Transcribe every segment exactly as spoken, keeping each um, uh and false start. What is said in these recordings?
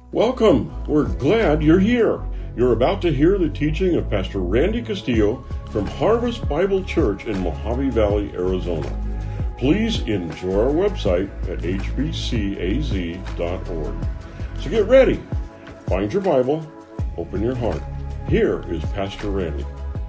Welcome. We're glad you're here. You're about to hear the teaching of Pastor Randy Castillo from Harvest Bible Church in Mojave Valley, Arizona. Please enjoy our website at h b c a z dot org. So get ready. Find your Bible. Open your heart. Here is Pastor Randy.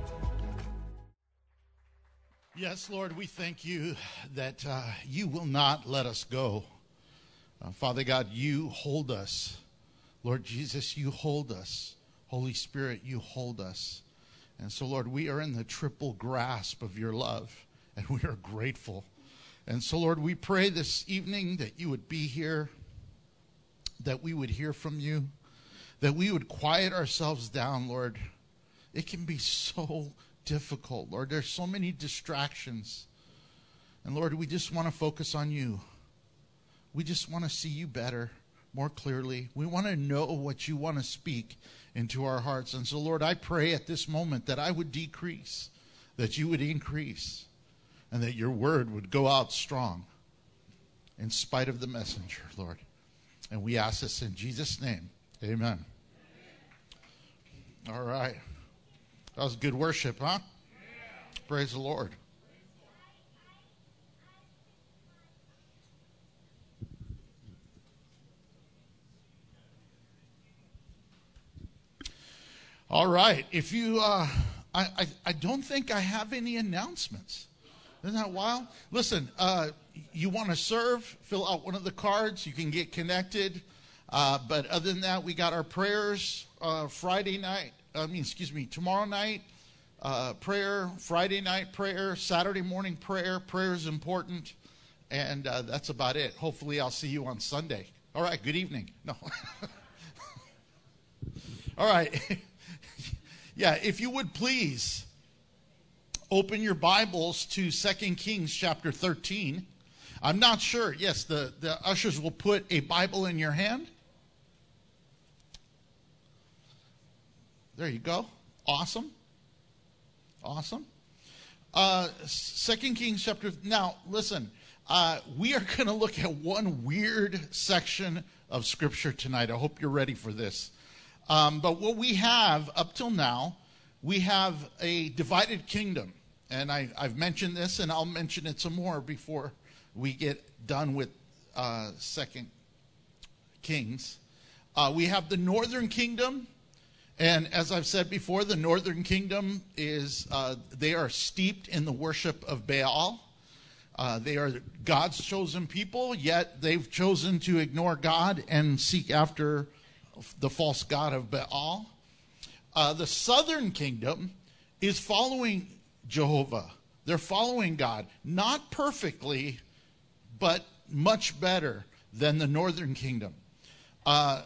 Yes, Lord, we thank you that uh, you will not let us go. Uh, Father God, you hold us. Lord Jesus, you hold us. Holy Spirit, you hold us. And so, Lord, we are in the triple grasp of your love, and we are grateful. And so, Lord, we pray this evening that you would be here, that we would hear from you, that we would quiet ourselves down, Lord. It can be so difficult, Lord. There's so many distractions. And, Lord, we just want to focus on you. We just want to see you better, more clearly. We want to know what you want to speak into our hearts. And so, Lord, I pray at this moment that I would decrease, that you would increase, and that your word would go out strong in spite of the messenger, Lord. And we ask this in Jesus' name. Amen. All right. That was good worship, huh? Praise the Lord. All right. If you, uh, I, I, I don't think I have any announcements. Isn't that wild? Listen, uh, you want to serve, fill out one of the cards. You can get connected. Uh, but other than that, we got our prayers uh, Friday night. I mean, excuse me, tomorrow night uh, prayer, Friday night prayer, Saturday morning prayer. Prayer is important. And uh, that's about it. Hopefully I'll see you on Sunday. All right. Good evening. No. All right. Yeah, if you would please open your Bibles to Second Kings chapter thirteen. I'm not sure. Yes, the, the ushers will put a Bible in your hand. There you go. Awesome. Awesome. Uh, Second Kings chapter. Now, listen, uh, we are going to look at one weird section of Scripture tonight. I hope you're ready for this. Um, but what we have up till now, we have a divided kingdom. And I, I've mentioned this, and I'll mention it some more before we get done with uh, Second Kings. Uh, we have the northern kingdom. And as I've said before, the northern kingdom is, uh, they are steeped in the worship of Baal. Uh, they are God's chosen people, yet they've chosen to ignore God and seek after the false god of Baal. Uh, the southern kingdom is following Jehovah. They're following God. Not perfectly, but much better than the northern kingdom. Uh,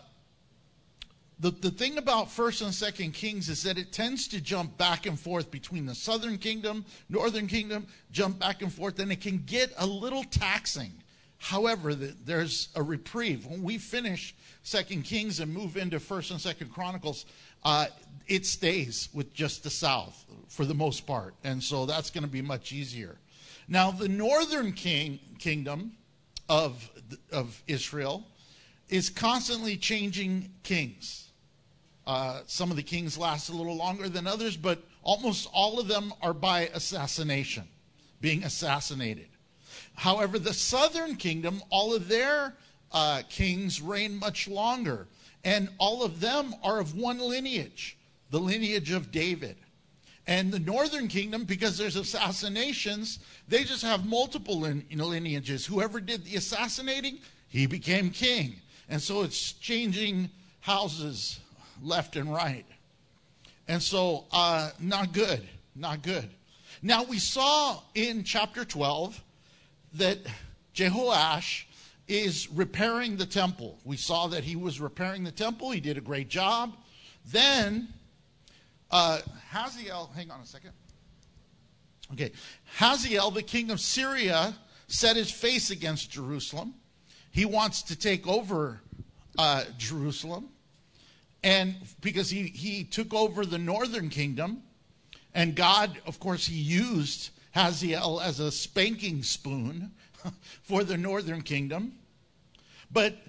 the, the thing about First and Second Kings is that it tends to jump back and forth between the southern kingdom, northern kingdom, jump back and forth, and it can get a little taxing. However, the, there's a reprieve. When we finish Second Kings and move into First and Second Chronicles, uh, it stays with just the south for the most part. And so that's going to be much easier. Now, the northern king, kingdom of, of Israel is constantly changing kings. Uh, some of the kings last a little longer than others, but almost all of them are by assassination, being assassinated. However, the southern kingdom, all of their uh, kings reign much longer. And all of them are of one lineage, the lineage of David. And the northern kingdom, because there's assassinations, they just have multiple lin- lineages. Whoever did the assassinating, he became king. And so it's changing houses left and right. And so, uh, not good, not good. Now, we saw in chapter twelve that Jehoash is repairing the temple. We saw that he was repairing the temple. He did a great job. Then uh, Hazael, hang on a second. Okay, Hazael, the king of Syria, set his face against Jerusalem. He wants to take over uh, Jerusalem. And because he, he took over the northern kingdom, and God, of course, he used Hazael as a spanking spoon for the northern kingdom. But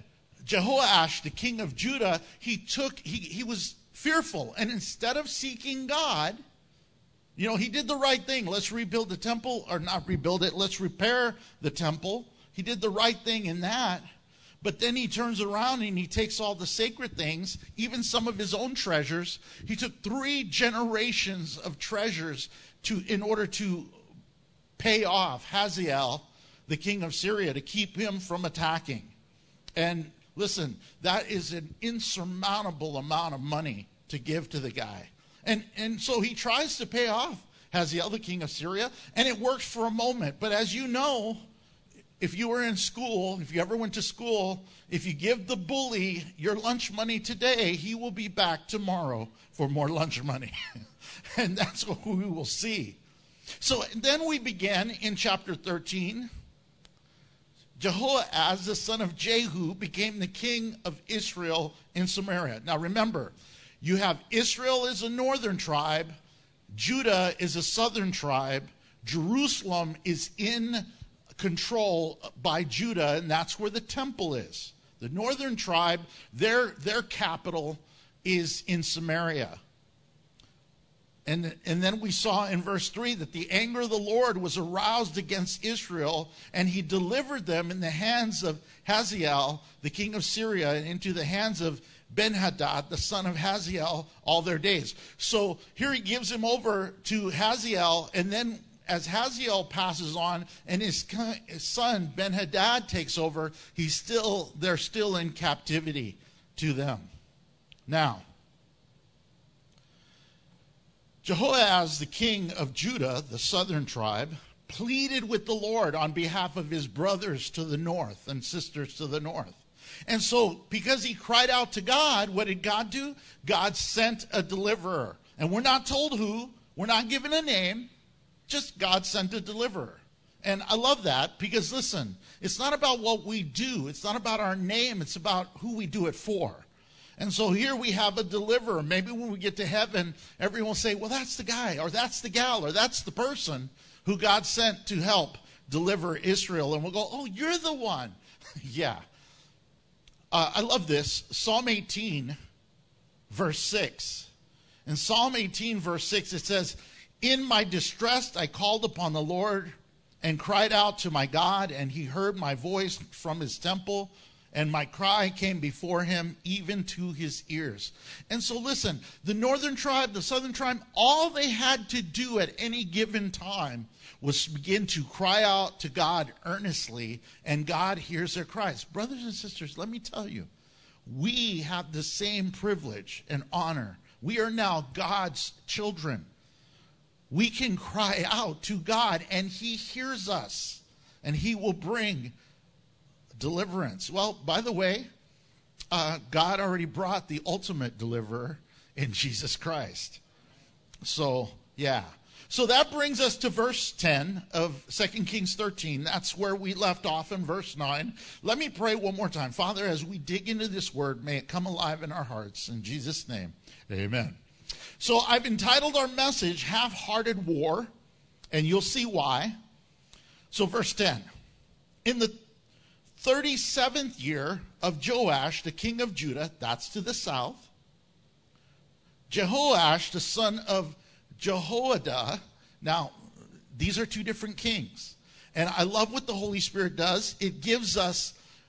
Jehoash, the king of Judah, he took, he, he was fearful. And instead of seeking God, you know, he did the right thing. Let's rebuild the temple, or not rebuild it. Let's repair the temple. He did the right thing in that. But then he turns around and he takes all the sacred things, even some of his own treasures. He took three generations of treasures to in order to pay off Hazael, the king of Syria, to keep him from attacking. And listen, that is an insurmountable amount of money to give to the guy. And, and so he tries to pay off Hazael, the king of Syria, and it works for a moment. But as you know, if you were in school, if you ever went to school, if you give the bully your lunch money today, he will be back tomorrow for more lunch money. And that's what we will see. So then we begin in chapter thirteen. Jehoahaz, the son of Jehu, became the king of Israel in Samaria. Now remember, you have Israel is a northern tribe, Judah is a southern tribe, Jerusalem is in control by Judah, and that's where the temple is. The northern tribe, their, their capital is in Samaria. And, and then we saw in verse three that the anger of the Lord was aroused against Israel, and he delivered them in the hands of Hazael, the king of Syria, and into the hands of Ben-Hadad, the son of Hazael, all their days. So here he gives him over to Hazael, and then as Hazael passes on and his, his son Ben-Hadad takes over, he's still they're still in captivity to them. Now, Jehoahaz, the king of Judah, the southern tribe, pleaded with the Lord on behalf of his brothers to the north and sisters to the north. And so, because he cried out to God, what did God do? God sent a deliverer. And we're not told who, we're not given a name, just God sent a deliverer. And I love that because, listen, it's not about what we do. It's not about our name. It's about who we do it for. And so here we have a deliverer. Maybe when we get to heaven, everyone will say, well, that's the guy, or that's the gal, or that's the person who God sent to help deliver Israel. And we'll go, oh, you're the one. Yeah. Uh, I love this. Psalm eighteen, verse six. In Psalm eighteen, verse six, it says, in my distress I called upon the Lord and cried out to my God, and he heard my voice from his temple, and my cry came before him even to his ears. And so listen, the northern tribe, the southern tribe, all they had to do at any given time was begin to cry out to God earnestly, and God hears their cries. Brothers and sisters, let me tell you, we have the same privilege and honor. We are now God's children. We can cry out to God, and he hears us, and he will bring deliverance. Well, by the way, uh, God already brought the ultimate deliverer in Jesus Christ. So, yeah. So that brings us to verse ten of Second Kings thirteen. That's where we left off in verse nine. Let me pray one more time. Father, as we dig into this word, may it come alive in our hearts. In Jesus' name, amen. So I've entitled our message, Half-Hearted War, and you'll see why. So verse ten. In the thirty-seventh year of Joash, the king of Judah, that's to the south, Jehoash, the son of Jehoiada. Now, these are two different kings. And I love what the Holy Spirit does. It gives us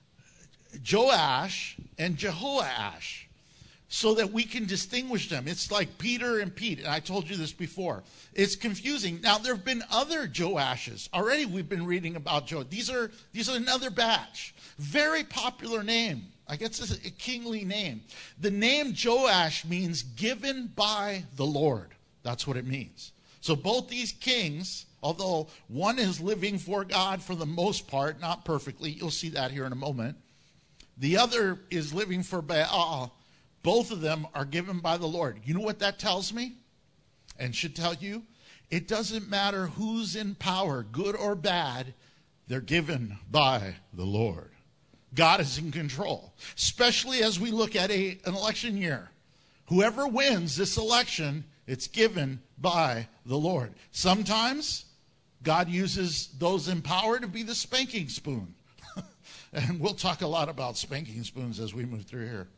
Joash and Jehoash so that we can distinguish them. It's like Peter and Pete. And I told you this before. It's confusing. Now, there have been other Joashes. Already we've been reading about Joash. These are, these are another batch. Very popular name. I guess it's a kingly name. The name Joash means given by the Lord. That's what it means. So both these kings, although one is living for God for the most part, not perfectly, you'll see that here in a moment. The other is living for Baal. Both of them are given by the Lord. You know what that tells me? And should tell you? It doesn't matter who's in power, good or bad, they're given by the Lord. God is in control, especially as we look at a, an election year. Whoever wins this election, it's given by the Lord. Sometimes God uses those in power to be the spanking spoon. And we'll talk a lot about spanking spoons as we move through here.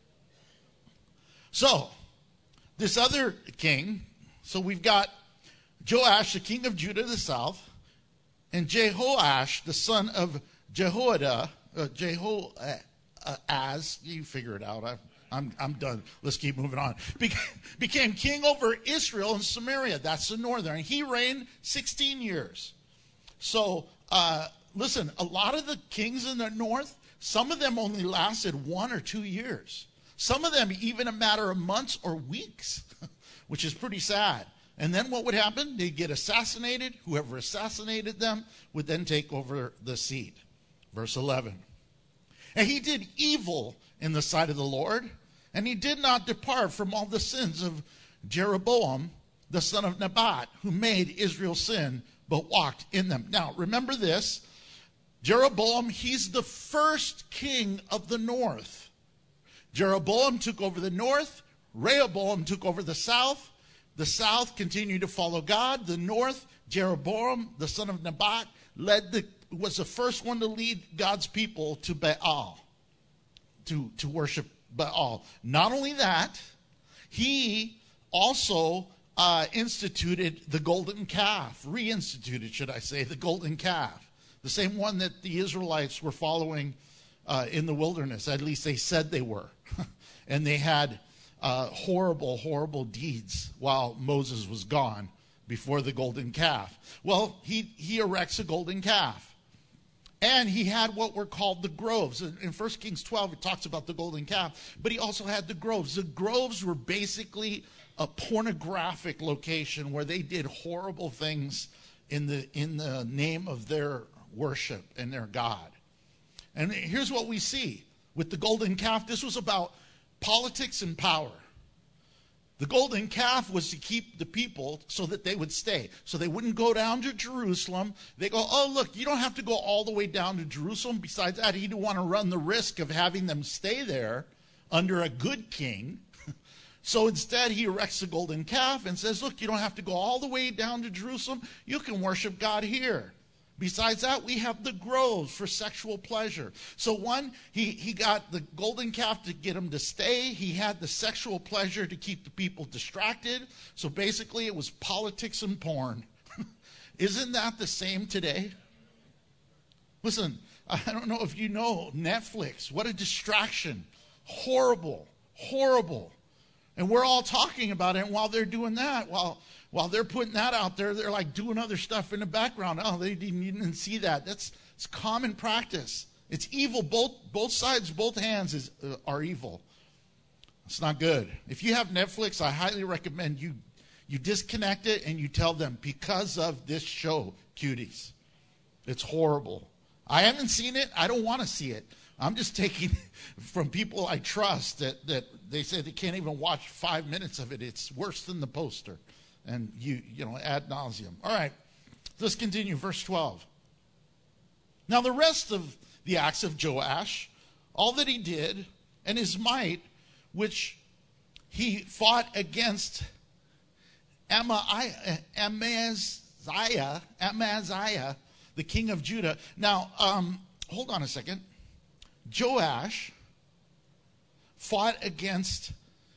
So, this other king, so we've got Joash, the king of Judah, the south, and Jehoash, the son of Jehoiada, uh, Jehoaz, you figure it out. I, I'm I'm done. Let's keep moving on. Be- became king over Israel and Samaria. That's the northern. And he reigned sixteen years. So, uh, listen, a lot of the kings in the north, some of them only lasted one or two years. Some of them even a matter of months or weeks, which is pretty sad. And then what would happen? They'd get assassinated. Whoever assassinated them would then take over the seat. Verse eleven. And he did evil in the sight of the Lord, and he did not depart from all the sins of Jeroboam, the son of Nebat, who made Israel sin, but walked in them. Now, remember this. Jeroboam, he's the first king of the north. Jeroboam took over the north. Rehoboam took over the south. The south continued to follow God. The north, Jeroboam, the son of Nebat, led the, was the first one to lead God's people to Baal, to, to worship Baal. Not only that, he also uh, instituted the golden calf, reinstituted, should I say, the golden calf, the same one that the Israelites were following uh, in the wilderness. At least they said they were. And they had uh, horrible, horrible deeds while Moses was gone before the golden calf. Well, he, he erects a golden calf. And he had what were called the groves. In, in First Kings twelve, it talks about the golden calf. But he also had the groves. The groves were basically a pornographic location where they did horrible things in the, in the name of their worship and their God. And here's what we see with the golden calf. This was about politics and power. The golden calf was to keep the people so that they would stay. So they wouldn't go down to Jerusalem. They go, oh, look, you don't have to go all the way down to Jerusalem. Besides that, he didn't want to run the risk of having them stay there under a good king. So instead, he erects the golden calf and says, look, you don't have to go all the way down to Jerusalem. You can worship God here. Besides that, we have the groves for sexual pleasure. So one, he, he got the golden calf to get him to stay. He had the sexual pleasure to keep the people distracted. So basically, it was politics and porn. Isn't that the same today? Listen, I don't know if you know Netflix. What a distraction. Horrible, horrible. And we're all talking about it. And while they're doing that, while while they're putting that out there, they're like doing other stuff in the background. Oh, they didn't even see that. That's it's common practice. It's evil. Both both sides, both hands is uh, are evil. It's not good. If you have Netflix, I highly recommend you you disconnect it and you tell them because of this show, cuties. It's horrible. I haven't seen it. I don't want to see it. I'm just taking from people I trust that, that they say they can't even watch five minutes of it. It's worse than the poster. And you, you know, ad nauseum. All right, let's continue. Verse twelve. Now the rest of the acts of Joash, all that he did, and his might, which he fought against Amaziah, Amaziah, Amaziah, the king of Judah. Now, um, hold on a second. Joash fought against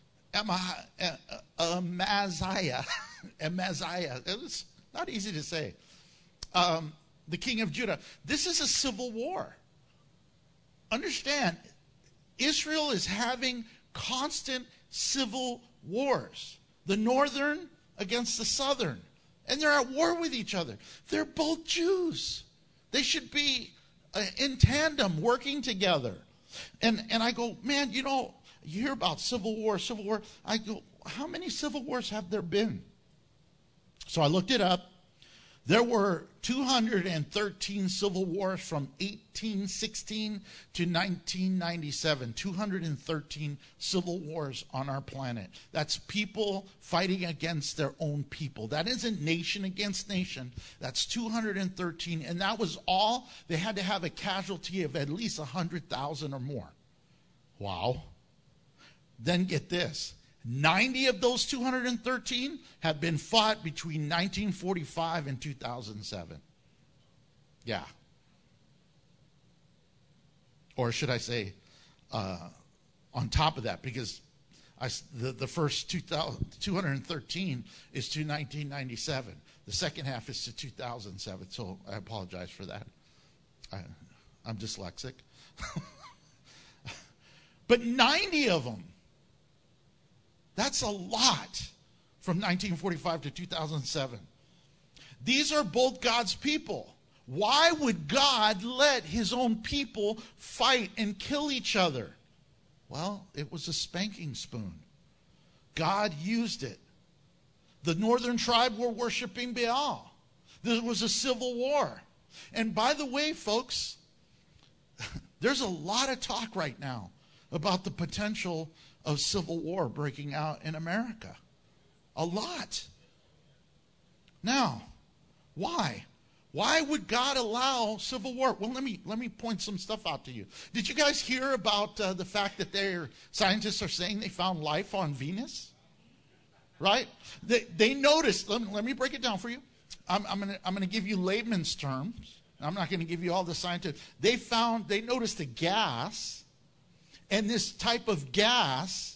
Amaziah. Amaziah. It was not easy to say. Um, the king of Judah. This is a civil war. Understand, Israel is having constant civil wars. The northern against the southern. And they're at war with each other. They're both Jews. They should be uh, in tandem, working together. And and I go, man, you know, you hear about civil war, civil war. I go, how many civil wars have there been? So I looked it up. There were two hundred thirteen civil wars from eighteen sixteen to nineteen ninety-seven. two hundred thirteen civil wars on our planet. That's people fighting against their own people. That isn't nation against nation. That's two hundred thirteen. And that was all. They had to have a casualty of at least one hundred thousand or more. Wow. Then get this. ninety of those two hundred thirteen have been fought between nineteen forty-five and two thousand seven. Yeah. Or should I say, uh, on top of that, because I, the, the first two hundred thirteen is to nineteen ninety-seven. The second half is to two thousand seven, so I apologize for that. I, I'm dyslexic. But ninety of them, that's a lot from nineteen forty-five to two thousand seven. These are both God's people. Why would God let his own people fight and kill each other? Well, it was a spanking spoon. God used it. The northern tribe were worshiping Baal. There was a civil war. And by the way, folks, there's a lot of talk right now about the potential of civil war breaking out in America. A lot. Now, why? Why would God allow civil war? Well, let me let me point some stuff out to you. Did you guys hear about uh, the fact that their scientists are saying they found life on Venus? Right? They they noticed. Let me, let me break it down for you. I'm I'm gonna I'm gonna give you layman's terms. I'm not going to give you all the scientific. They found they noticed a gas, and this type of gas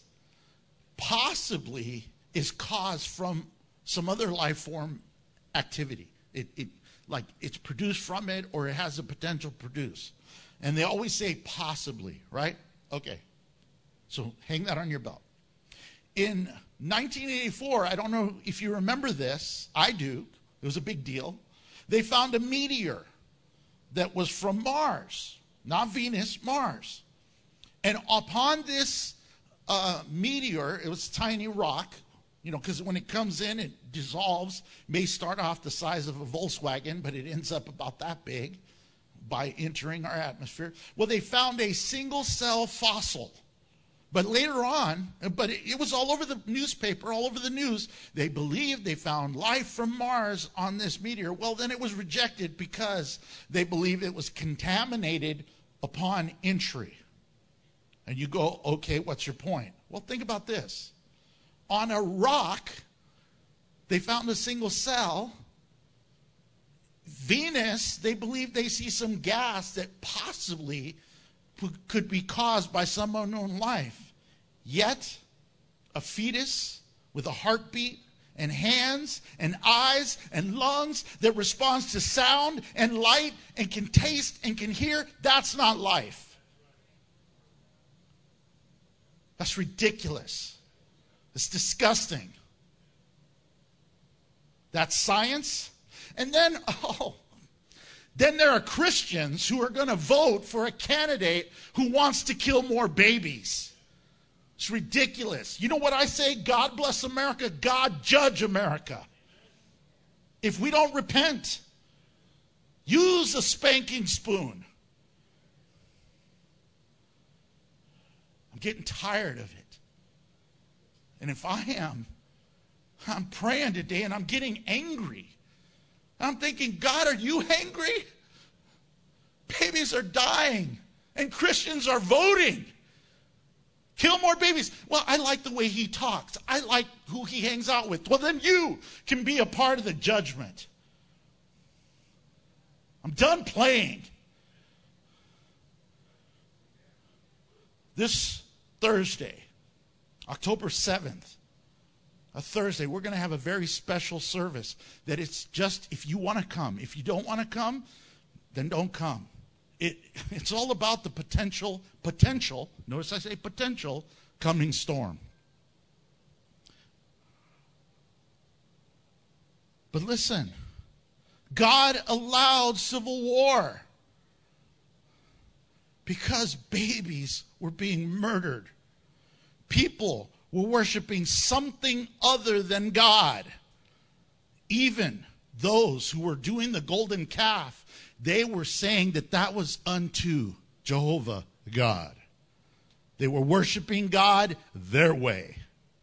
possibly is caused from some other life form activity. It, it like it's produced from it, or it has the potential to produce. And they always say possibly, right? Okay. So hang that on your belt. In nineteen eighty-four, I don't know if you remember this. I do. It was a big deal. They found a meteor that was from Mars, not Venus, Mars. And upon this uh, meteor, it was a tiny rock, you know, because when it comes in, it dissolves, may start off the size of a Volkswagen, but it ends up about that big by entering our atmosphere. Well, they found a single cell fossil. But later on, but it, it was all over the newspaper, all over the news. They believed they found life from Mars on this meteor. Well, then it was rejected because they believed it was contaminated upon entry. And you go, okay, what's your point? Well, think about this. On a rock, they found a single cell. Venus, they believe they see some gas that possibly could be caused by some unknown life. Yet, a fetus with a heartbeat and hands and eyes and lungs that responds to sound and light and can taste and can hear, that's not life. That's ridiculous. It's disgusting. That's science. And then, oh, then there are Christians who are going to vote for a candidate who wants to kill more babies. It's ridiculous. You know what I say? God bless America. God judge America. If we don't repent, use a spanking spoon. I'm getting tired of it. And if I am, I'm praying today and I'm getting angry. I'm thinking, God, are you angry? Babies are dying and Christians are voting. Kill more babies. Well, I like the way he talks. I like who he hangs out with. Well, then you can be a part of the judgment. I'm done playing. This Thursday, October seventh, a Thursday, we're going to have a very special service that it's just if you want to come. If you don't want to come, then don't come. It, it's all about the potential, potential, notice I say potential, coming storm. But listen, God allowed civil war because babies were being murdered. People were worshiping something other than God. Even those who were doing the golden calf, they were saying that that was unto Jehovah God. They were worshiping God their way.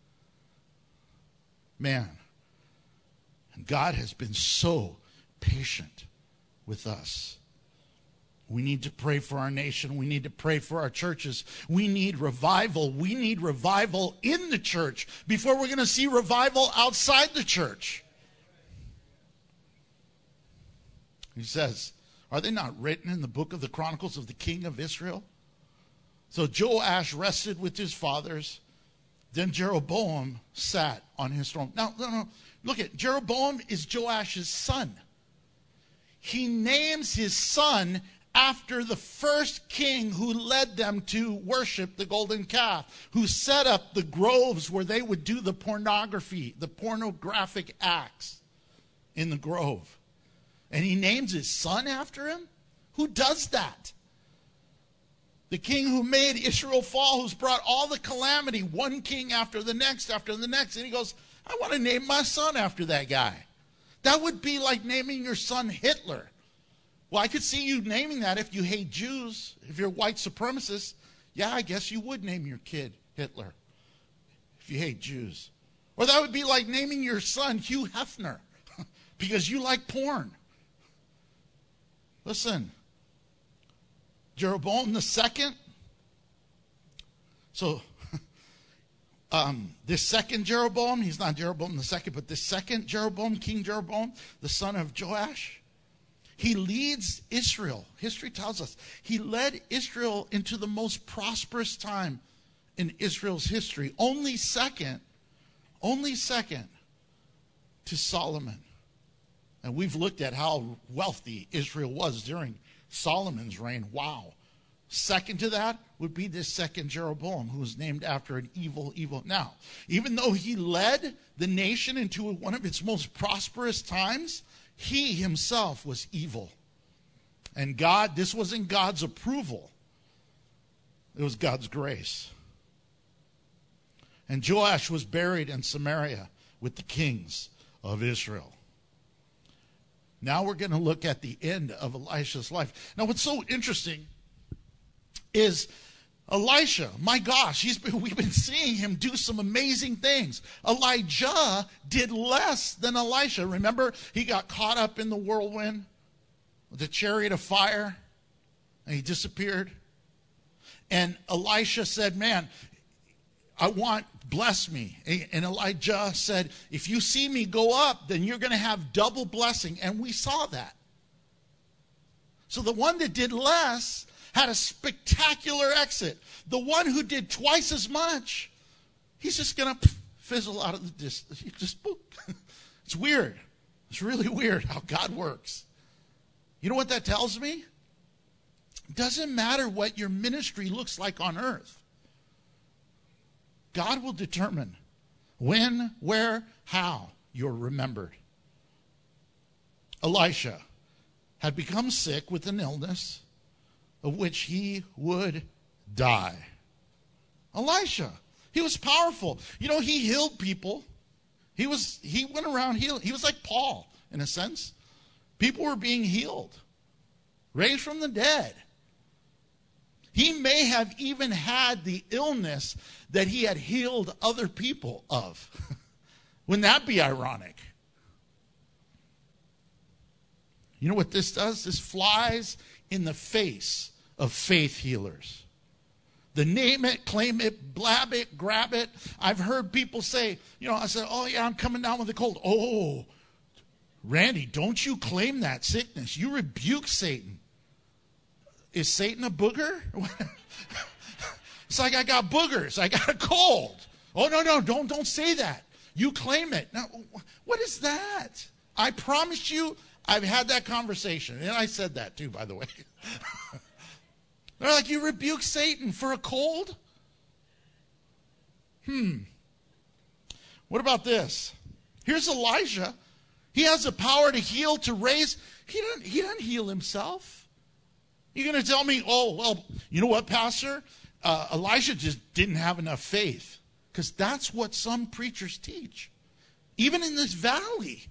Man, and God has been so patient with us. We need to pray for our nation. We need to pray for our churches. We need revival. We need revival in the church before we're going to see revival outside the church. He says, are they not written in the book of the Chronicles of the King of Israel? So Joash rested with his fathers. Then Jeroboam sat on his throne. Now, no, no, look at Jeroboam is Joash's son. He names his son after the first king who led them to worship the golden calf, who set up the groves where they would do the pornography, the pornographic acts in the grove. And he names his son after him? Who does that? The king who made Israel fall, who's brought all the calamity, one king after the next, after the next. And he goes, I want to name my son after that guy. That would be like naming your son Hitler. Well, I could see you naming that if you hate Jews, if you're a white supremacist. Yeah, I guess you would name your kid Hitler if you hate Jews. Or that would be like naming your son Hugh Hefner because you like porn. Listen, Jeroboam the second. So, um, this second Jeroboam, he's not Jeroboam the second, but this second Jeroboam, King Jeroboam, the son of Joash, he leads Israel. History tells us he led Israel into the most prosperous time in Israel's history. Only second, only second to Solomon. And we've looked at how wealthy Israel was during Solomon's reign. Wow. Second to that would be this second Jeroboam, who was named after an evil, evil. Now, even though he led the nation into one of its most prosperous times, he himself was evil. And God, this wasn't God's approval. It was God's grace. And Joash was buried in Samaria with the kings of Israel. Now we're going to look at the end of Elisha's life. Now what's so interesting is Elisha, my gosh, he's been, we've been seeing him do some amazing things. Elijah did less than Elisha. Remember, he got caught up in the whirlwind, the chariot of fire, and he disappeared. And Elisha said, man, I want, bless me. And Elijah said, if you see me go up, then you're going to have double blessing. And we saw that. So the one that did less had a spectacular exit. The one who did twice as much, he's just going to fizzle out of the distance. He just, boop. It's weird. It's really weird how God works. You know what that tells me? It doesn't matter what your ministry looks like on earth. God will determine when, where, how you're remembered. Elisha had become sick with an illness of which he would die. Elisha, he was powerful. You know, he healed people. He was he went around healing. He was like Paul, in a sense. People were being healed, raised from the dead. He may have even had the illness that he had healed other people of. Wouldn't that be ironic? You know what this does? This flies in the face of faith healers. The name it, claim it, blab it, grab it. I've heard people say, you know, I said, oh yeah, I'm coming down with a cold. Oh, Randy, don't you claim that sickness. You rebuke Satan. Is Satan a booger? It's like I got boogers. I got a cold. Oh, no, no, don't, don't say that. You claim it. Now, what is that? I promise you, I've had that conversation. And I said that too, by the way. They're like, you rebuke Satan for a cold? Hmm. What about this? Here's Elijah. He has the power to heal, to raise. He doesn't, he doesn't heal himself. You're going to tell me, oh, well, you know what, Pastor? Uh, Elijah just didn't have enough faith. Because that's what some preachers teach. Even in this valley.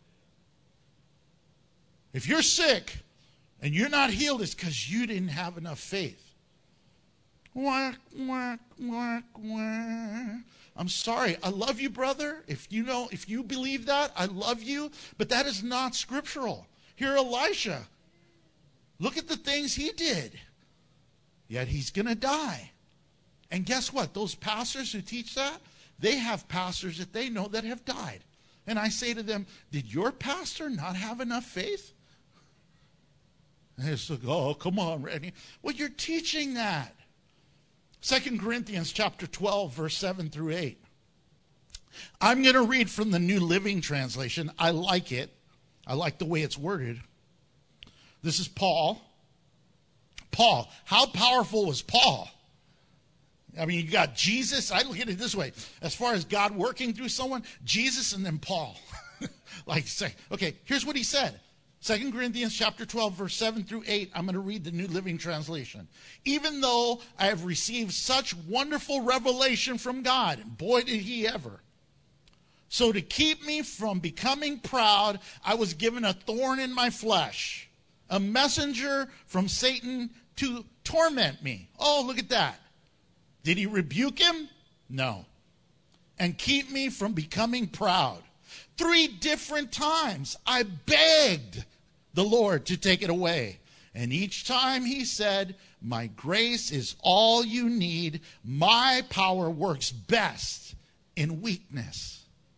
If you're sick and you're not healed, it's because you didn't have enough faith. Whack, whack, whack, whack. I'm sorry. I love you, brother. If you know, if you believe that, I love you. But that is not scriptural. Here, Elisha. Look at the things he did. Yet he's going to die. And guess what? Those pastors who teach that, they have pastors that they know that have died. And I say to them, did your pastor not have enough faith? And it's like, oh, come on, Randy. Well, you're teaching that. Second Corinthians chapter twelve, verse seven through eight. I'm going to read from the New Living Translation. I like it. I like the way it's worded. This is Paul. Paul. How powerful was Paul? I mean, you got Jesus. I look at it this way. As far as God working through someone, Jesus and then Paul. Like, say, okay, here's what he said. Second Corinthians chapter twelve, verse seven through eight. I'm going to read the New Living Translation. Even though I have received such wonderful revelation from God, and boy did he ever. So to keep me from becoming proud, I was given a thorn in my flesh, a messenger from Satan to torment me. Oh, look at that. Did he rebuke him? No. And keep me from becoming proud. Three different times I begged the Lord to take it away. And each time he said, my grace is all you need. My power works best in weakness.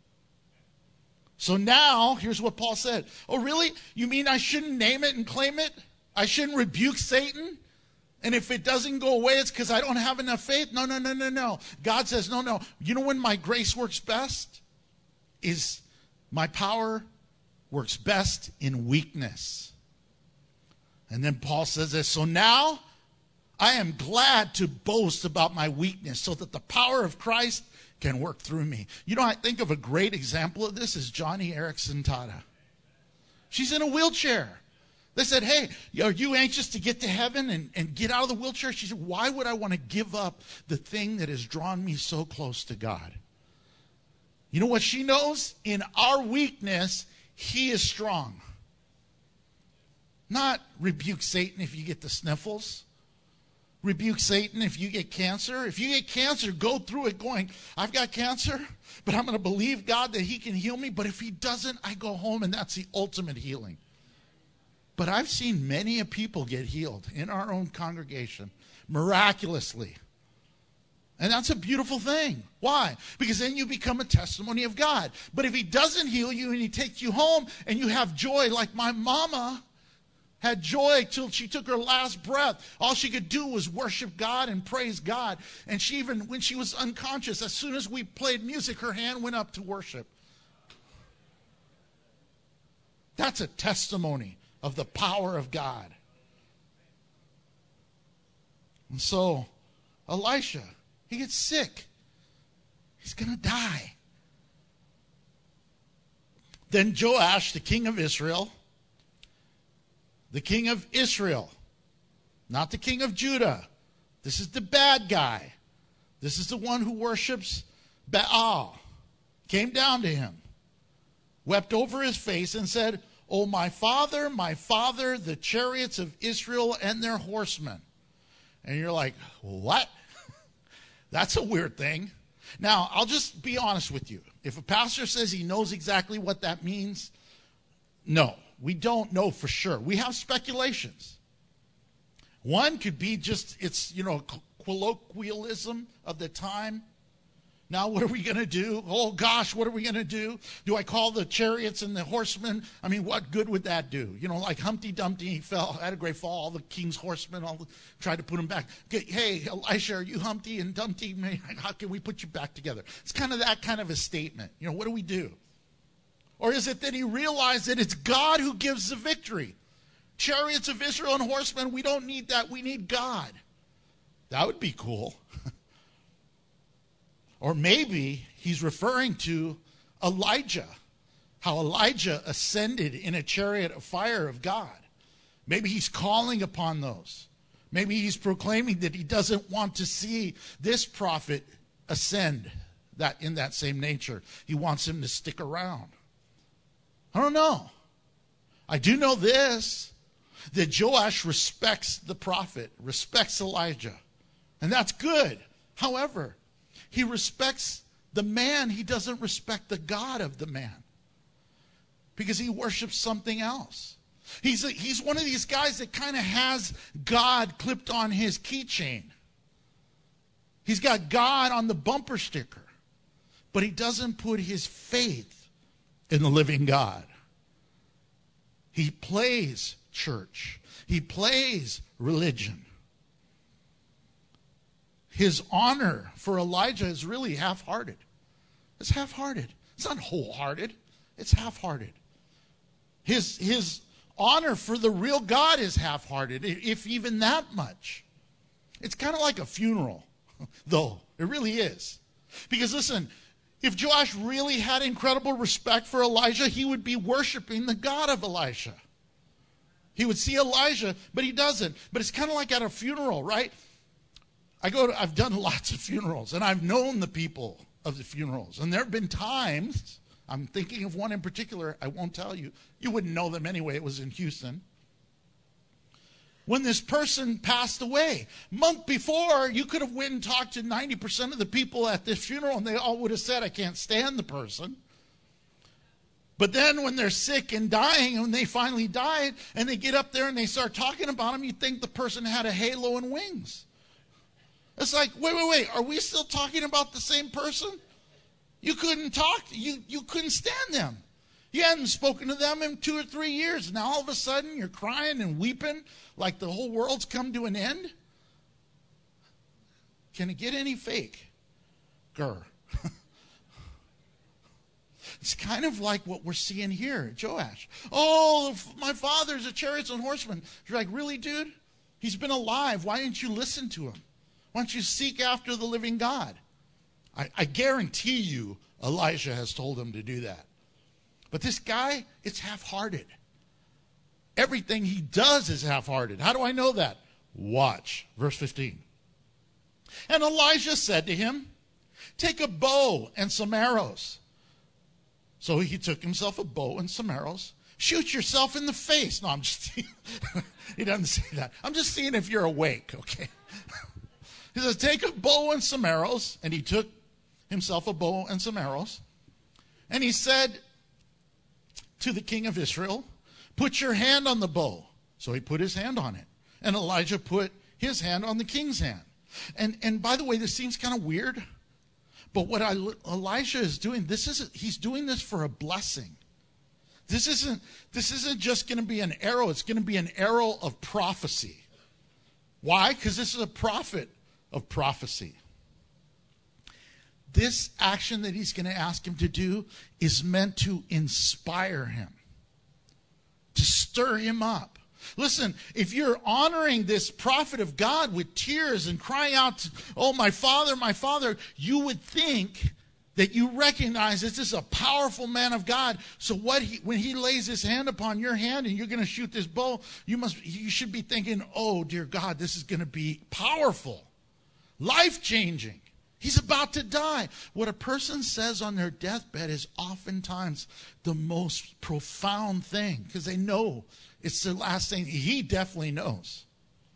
So now, here's what Paul said. Oh, really? You mean I shouldn't name it and claim it? I shouldn't rebuke Satan? And if it doesn't go away, it's because I don't have enough faith? No, no, no, no, no. God says, no, no. You know when my grace works best? Is my power works best in weakness. And then Paul says this, so now I am glad to boast about my weakness so that the power of Christ can work through me. You know, I think of a great example of this is Johnny Erickson Tada. She's in a wheelchair. They said, hey, are you anxious to get to heaven and, and get out of the wheelchair? She said, why would I want to give up the thing that has drawn me so close to God? You know what she knows? In our weakness, he is strong. Not rebuke Satan if you get the sniffles. Rebuke Satan if you get cancer. If you get cancer, go through it going, I've got cancer, but I'm going to believe God that he can heal me. But if he doesn't, I go home, and that's the ultimate healing. But I've seen many a people get healed in our own congregation, miraculously. And that's a beautiful thing. Why? Because then you become a testimony of God. But if he doesn't heal you and he takes you home and you have joy like my mama had joy till she took her last breath. All she could do was worship God and praise God. And she even, when she was unconscious, as soon as we played music, her hand went up to worship. That's a testimony of the power of God. And so, Elisha, he gets sick. He's going to die. Then Joash, the king of Israel, the king of Israel, not the king of Judah. This is the bad guy. This is the one who worships Baal. Came down to him, wept over his face and said, oh, my father, my father, the chariots of Israel and their horsemen. And you're like, what? That's a weird thing. Now, I'll just be honest with you. If a pastor says he knows exactly what that means, no, we don't know for sure. We have speculations. One could be just, it's, you know, colloquialism of the time. Now what are we going to do? Oh, gosh, what are we going to do? Do I call the chariots and the horsemen? I mean, what good would that do? You know, like Humpty Dumpty, he fell, had a great fall, all the king's horsemen all the, tried to put him back. Okay, hey, Elisha, are you Humpty and Dumpty? How can we put you back together? It's kind of that kind of a statement. You know, what do we do? Or is it that he realized that it's God who gives the victory? Chariots of Israel and horsemen, we don't need that. We need God. That would be cool. Or maybe he's referring to Elijah, how Elijah ascended in a chariot of fire of God. Maybe he's calling upon those. Maybe he's proclaiming that he doesn't want to see this prophet ascend that in that same nature. He wants him to stick around. I don't know. I do know this, that Joash respects the prophet, respects Elijah. And that's good. However, he respects the man. He doesn't respect the God of the man. Because he worships something else. He's, a, he's one of these guys that kind of has God clipped on his keychain. He's got God on the bumper sticker. But he doesn't put his faith in the living God. He plays church. He plays religion. his honor for Elijah is really half-hearted. It's half-hearted. It's not wholehearted. It's half-hearted. His, his honor for the real God is half-hearted, if even that much. It's kind of like a funeral, though. It really is. Because listen, if Joash really had incredible respect for Elijah, he would be worshiping the God of Elisha. He would see Elijah, but he doesn't. But it's kind of like at a funeral, right? I go to, I've done lots of funerals, and I've known the people of the funerals. And there have been times, I'm thinking of one in particular, I won't tell you. You wouldn't know them anyway, it was in Houston. When this person passed away, month before, you could have went and talked to ninety percent of the people at this funeral, and they all would have said, I can't stand the person. But then when they're sick and dying, and when they finally died, and they get up there and they start talking about them, you think the person had a halo and wings. It's like, wait, wait, wait, are we still talking about the same person? You couldn't talk, you, you couldn't stand them. You hadn't spoken to them in two or three years. Now all of a sudden you're crying and weeping like the whole world's come to an end? Can it get any fake? Grr. It's kind of like what we're seeing here, Joash. Oh, my father's a chariots and horsemen. You're like, really, dude? He's been alive. Why didn't you listen to him? Why don't you seek after the living God? I, I guarantee you Elijah has told him to do that. But this guy, it's half-hearted. Everything he does is half-hearted. How do I know that? Watch. Verse fifteen. And Elijah said to him, take a bow and some arrows. So he took himself a bow and some arrows. Shoot yourself in the face. No, I'm just, he doesn't say that. I'm just seeing if you're awake, okay? He says, take a bow and some arrows. And he took himself a bow and some arrows. And he said to the king of Israel, put your hand on the bow. So he put his hand on it. And Elijah put his hand on the king's hand. And, and by the way, this seems kind of weird. But what I, Elijah is doing, this isn't, he's doing this for a blessing. This isn't, this isn't just going to be an arrow. It's going to be an arrow of prophecy. Why? Because this is a prophet of prophecy. This action that he's going to ask him to do is meant to inspire him, to stir him up. Listen, if you're honoring this prophet of God with tears and crying out, oh, my father, my father, you would think that you recognize this is a powerful man of God. So what he, when he lays his hand upon your hand and you're going to shoot this bow, you must, you should be thinking, oh, dear God, this is going to be powerful, life-changing. He's about to die. What a person says on their deathbed is oftentimes the most profound thing because they know it's the last thing. He definitely knows.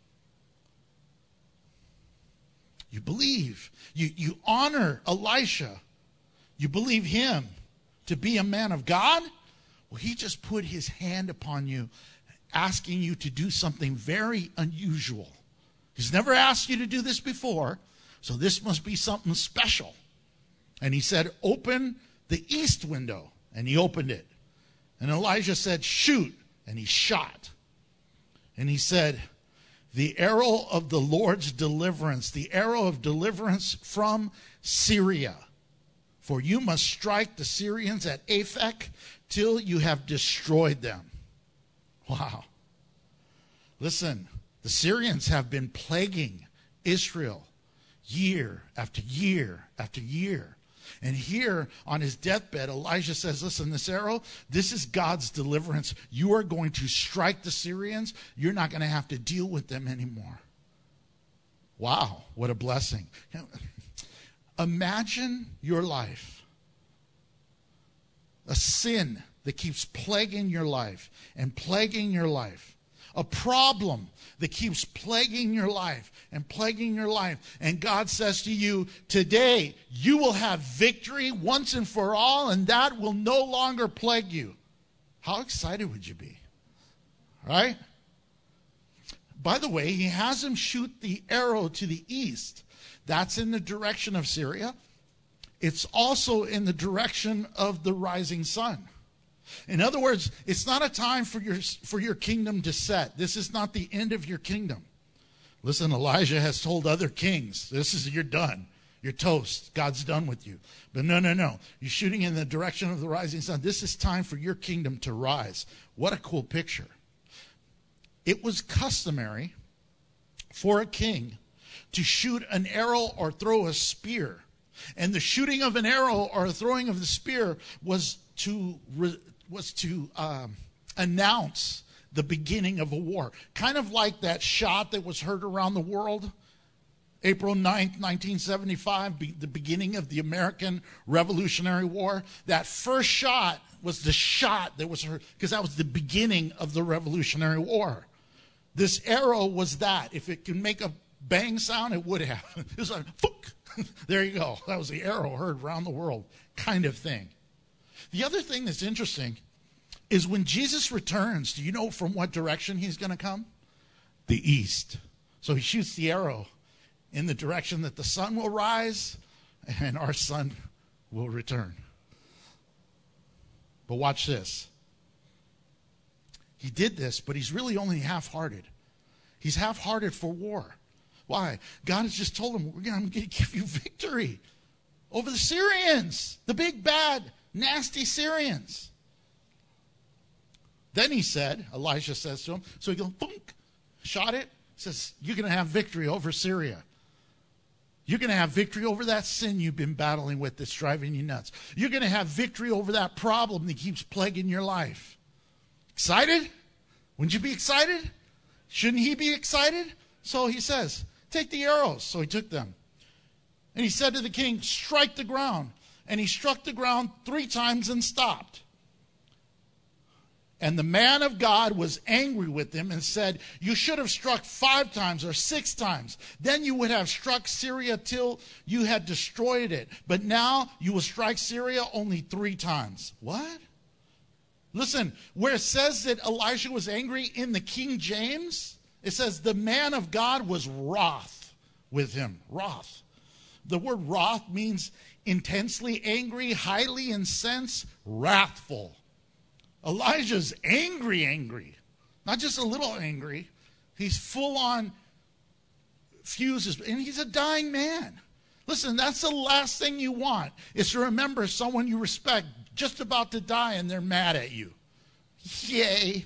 You believe. You, you honor Elisha. You believe him to be a man of God. Well, he just put his hand upon you, asking you to do something very unusual. He's never asked you to do this before, so this must be something special. And he said, open the east window. And he opened it. And Elijah said, shoot. And he shot. And he said, the arrow of the Lord's deliverance, the arrow of deliverance from Syria. For you must strike the Syrians at Aphek till you have destroyed them. Wow. Listen, the Syrians have been plaguing Israel year after year after year. And here on his deathbed, Elijah says, listen, this arrow, this is God's deliverance. You are going to strike the Syrians. You're not going to have to deal with them anymore. Wow, what a blessing. Imagine your life. A sin that keeps plaguing your life and plaguing your life. A problem that keeps plaguing your life and plaguing your life. And God says to you, today you will have victory once and for all, and that will no longer plague you. How excited would you be? Right? By the way, he has him shoot the arrow to the east. That's in the direction of Syria. It's also in the direction of the rising sun. In other words, it's not a time for your, for your kingdom to set. This is not the end of your kingdom. Listen, Elijah has told other kings, this is, you're done. You're toast. God's done with you. But no, no, no. You're shooting in the direction of the rising sun. This is time for your kingdom to rise. What a cool picture. It was customary for a king to shoot an arrow or throw a spear. And the shooting of an arrow or the throwing of the spear was to, was to um, announce the beginning of a war. Kind of like that shot that was heard around the world. April ninth, nineteen seventy-five, be, the beginning of the American Revolutionary War. That first shot was the shot that was heard, because that was the beginning of the Revolutionary War. This arrow was that. If it can make a bang sound, it would have. It was like, Fook! There you go. That was the arrow heard around the world kind of thing. The other thing that's interesting is when Jesus returns, do you know from what direction he's going to come? The east. So he shoots the arrow in the direction that the sun will rise and our sun will return. But watch this. He did this, but he's really only half-hearted. He's half-hearted for war. Why? God has just told him, we're going to give you victory over the Syrians, the big, bad, nasty Syrians. Then he said, Elisha says to him, so he goes, boom, shot it, says, you're going to have victory over Syria. You're going to have victory over that sin you've been battling with that's driving you nuts. You're going to have victory over that problem that keeps plaguing your life. Excited? Wouldn't you be excited? Shouldn't he be excited? So he says, take the arrows. So he took them. And he said to the king, strike the ground. And he struck the ground three times and stopped. And the man of God was angry with him and said, you should have struck five times or six times. Then you would have struck Syria till you had destroyed it. But now you will strike Syria only three times. What? Listen, where it says that Elisha was angry in the King James, it says the man of God was wroth with him. Wroth. The word wroth means intensely angry, highly incensed, wrathful. Elijah's angry, angry. Not just a little angry. He's full on fuses. And he's a dying man. Listen, that's the last thing you want, is to remember someone you respect just about to die and they're mad at you. Yay.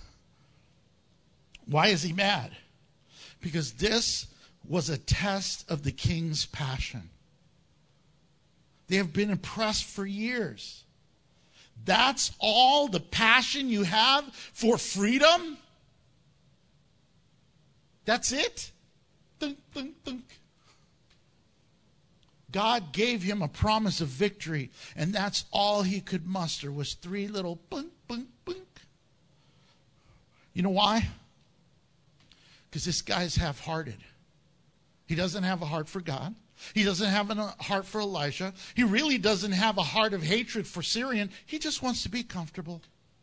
Why is he mad? Because this was a test of the king's passion. They have been oppressed for years. That's all the passion you have for freedom? That's it? Dunk, dunk, dunk. God gave him a promise of victory, and that's all he could muster was three little bunk, bunk, bunk. You know why? Because this guy's half-hearted. He doesn't have a heart for God. He doesn't have a heart for Elisha. He really doesn't have a heart of hatred for Syrian. He just wants to be comfortable.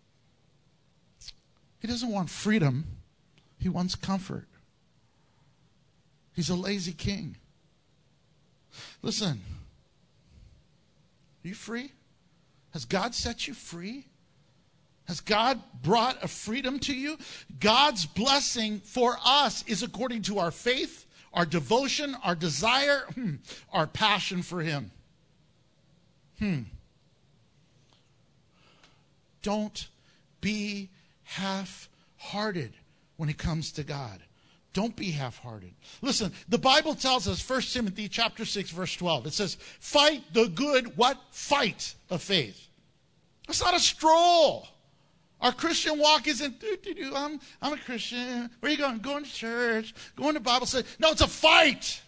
He doesn't want freedom. He wants comfort. He's a lazy king. Listen, are you free? Has God set you free? Has God brought a freedom to you? God's blessing for us is according to our faith, our devotion, our desire, hmm, our passion for him. Hmm. Don't be half-hearted when it comes to God. Don't be half-hearted. Listen, the Bible tells us, First Timothy chapter six, verse twelve, it says, fight the good, what? Fight of faith. It's not a stroll. Our Christian walk isn't, doo, doo, doo, I'm, I'm a Christian. Where are you going? Going to church, going to Bible study. No, it's a fight.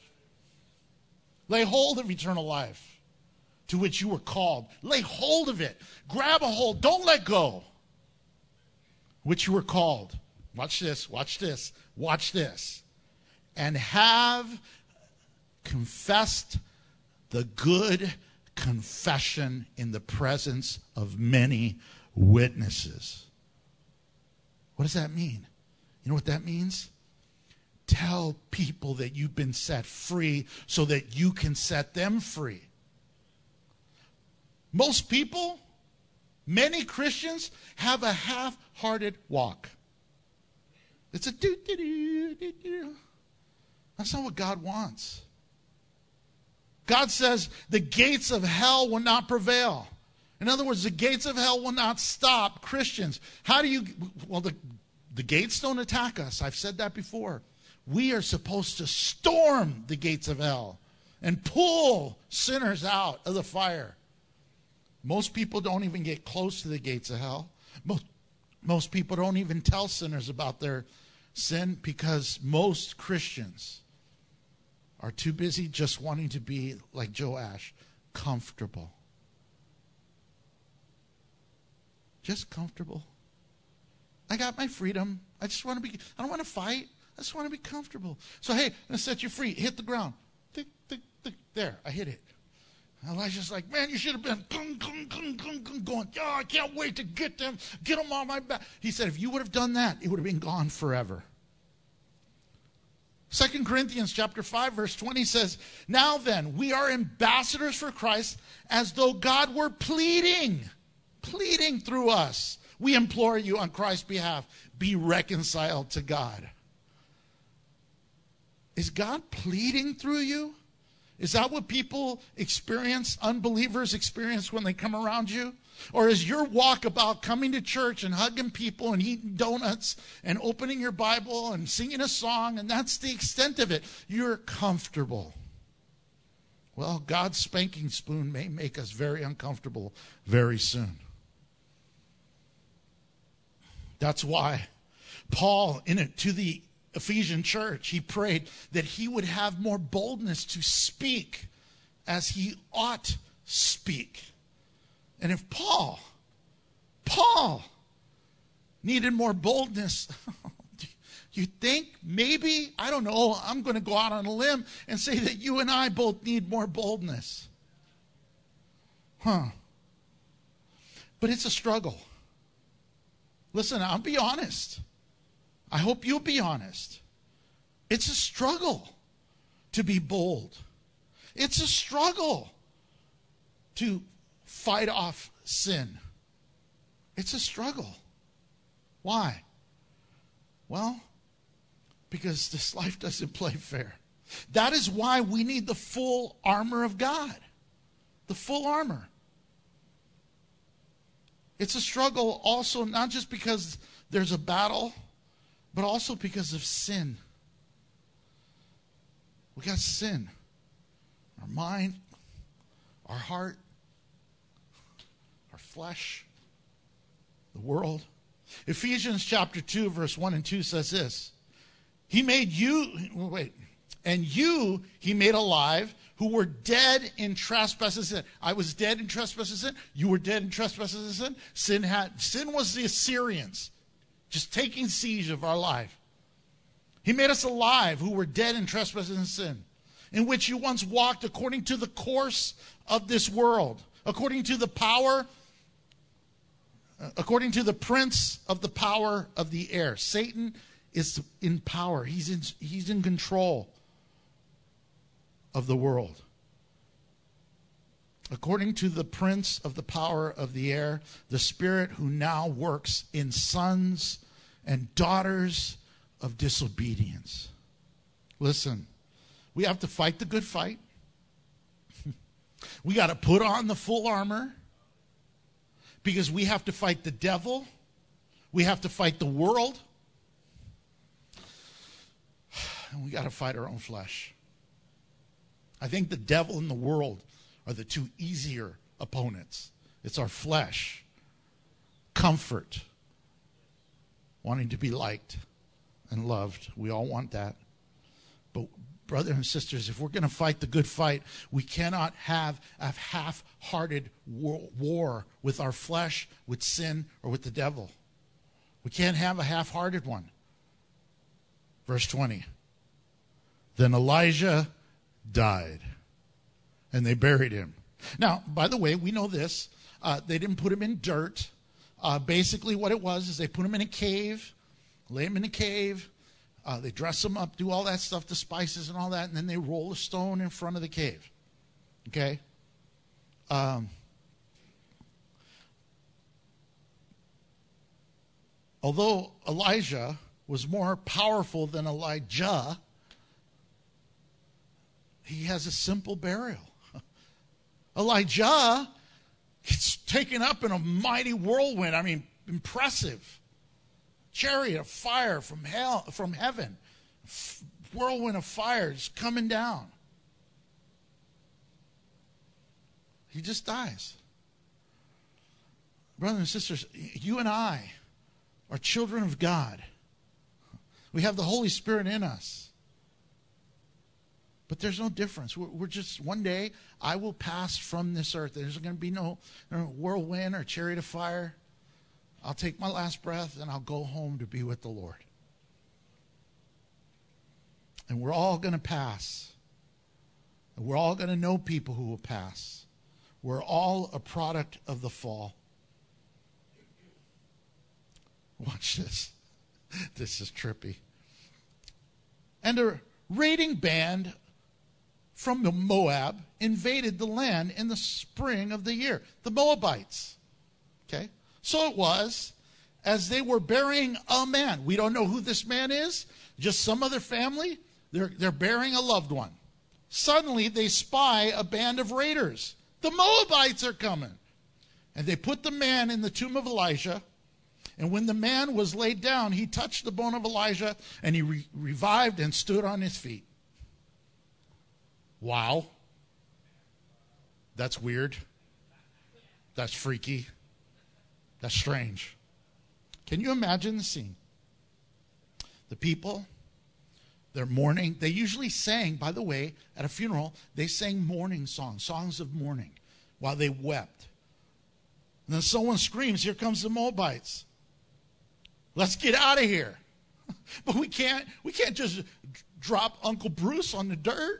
Lay hold of eternal life to which you were called. Lay hold of it. Grab a hold. Don't let go. Which you were called. Watch this, watch this, watch this. And have confessed the good confession in the presence of many witnesses. What does that mean? You know what that means? Tell people that you've been set free so that you can set them free. Most people, many Christians, have a half-hearted walk. It's a do do do do do. That's not what God wants. God says the gates of hell will not prevail. In other words, the gates of hell will not stop Christians. How do you, well, the, the gates don't attack us. I've said that before. We are supposed to storm the gates of hell and pull sinners out of the fire. Most people don't even get close to the gates of hell. Most, most people don't even tell sinners about their sin because most Christians are too busy just wanting to be like Joash, comfortable. Just comfortable. I got my freedom. I just want to be, I don't want to fight. I just want to be comfortable. So, hey, I'm going to set you free. Hit the ground. Tick, tick, tick. There, I hit it. Elijah's like, man, you should have been gung, gung, gung, gung, gung, going, oh, I can't wait to get them, get them on my back. He said, if you would have done that, it would have been gone forever. Second Corinthians chapter five, verse twenty says, now then, we are ambassadors for Christ as though God were pleading, pleading through us. We implore you on Christ's behalf, be reconciled to God. Is God pleading through you? Is that what people experience, unbelievers experience when they come around you? Or is your walk about coming to church and hugging people and eating donuts and opening your Bible and singing a song, and that's the extent of it? You're comfortable. Well, God's spanking spoon may make us very uncomfortable very soon. That's why Paul, in it to the Ephesian church, he prayed that he would have more boldness to speak as he ought speak. And if Paul, Paul needed more boldness, you think maybe, I don't know, I'm going to go out on a limb and say that you and I both need more boldness. Huh. But it's a struggle. Listen, I'll be honest. I hope you'll be honest. It's a struggle to be bold. It's a struggle to fight off sin. It's a struggle. Why? Well, because this life doesn't play fair. That is why we need the full armor of God. The full armor. It's a struggle also not just because there's a battle, but also because of sin. We got sin. Our mind, our heart, our flesh, the world. Ephesians chapter two, verse one and two says this. He made you, wait, and you he made alive who were dead in trespasses and sin. I was dead in trespasses and sin. You were dead in trespasses and sin. Sin had, sin was the Assyrians. Just taking siege of our life. He made us alive who were dead in trespasses and sin, in which you once walked according to the course of this world, according to the power, according to the prince of the power of the air. Satan is in power. He's in, he's in control of the world. According to the prince of the power of the air, the spirit who now works in sons and daughters of disobedience. Listen, we have to fight the good fight. We got to put on the full armor because we have to fight the devil. We have to fight the world. And we got to fight our own flesh. I think the devil and the world are the two easier opponents. It's our flesh, comfort, wanting to be liked and loved. We all want that. But brothers and sisters, if we're going to fight the good fight, we cannot have a half-hearted war with our flesh, with sin, or with the devil. We can't have a half-hearted one. Verse twenty. Then Elijah died, and they buried him. Now, by the way, we know this. Uh, they didn't put him in dirt. Uh, basically, what it was is they put him in a cave, lay him in a cave. Uh, they dress him up, do all that stuff, the spices and all that, and then they roll a stone in front of the cave. Okay? Um, although Elijah was more powerful than Elijah, he has a simple burial. Elijah gets taken up in a mighty whirlwind. I mean, impressive. Chariot of fire from hell, from heaven. F- whirlwind of fire is coming down. He just dies. Brothers and sisters, you and I are children of God. We have the Holy Spirit in us. But there's no difference. We're, we're just, one day, I will pass from this earth. There's going to be no, no whirlwind or chariot of fire. I'll take my last breath and I'll go home to be with the Lord. And we're all going to pass. And we're all going to know people who will pass. We're all a product of the fall. Watch this. This is trippy. And a raiding band from the Moab invaded the land in the spring of the year. The Moabites. Okay? So it was, as they were burying a man. We don't know who this man is. Just some other family. They're, they're burying a loved one. Suddenly they spy a band of raiders. The Moabites are coming. And they put the man in the tomb of Elijah. And when the man was laid down, he touched the bone of Elijah, and he re- revived and stood on his feet. Wow. That's weird. That's freaky. That's strange. Can you imagine the scene? The people, they're mourning. They usually sang, by the way, at a funeral, they sang mourning songs, songs of mourning, while they wept. And then someone screams, here comes the Moabites. Let's get out of here. But we can't, we can't just drop Uncle Bruce on the dirt.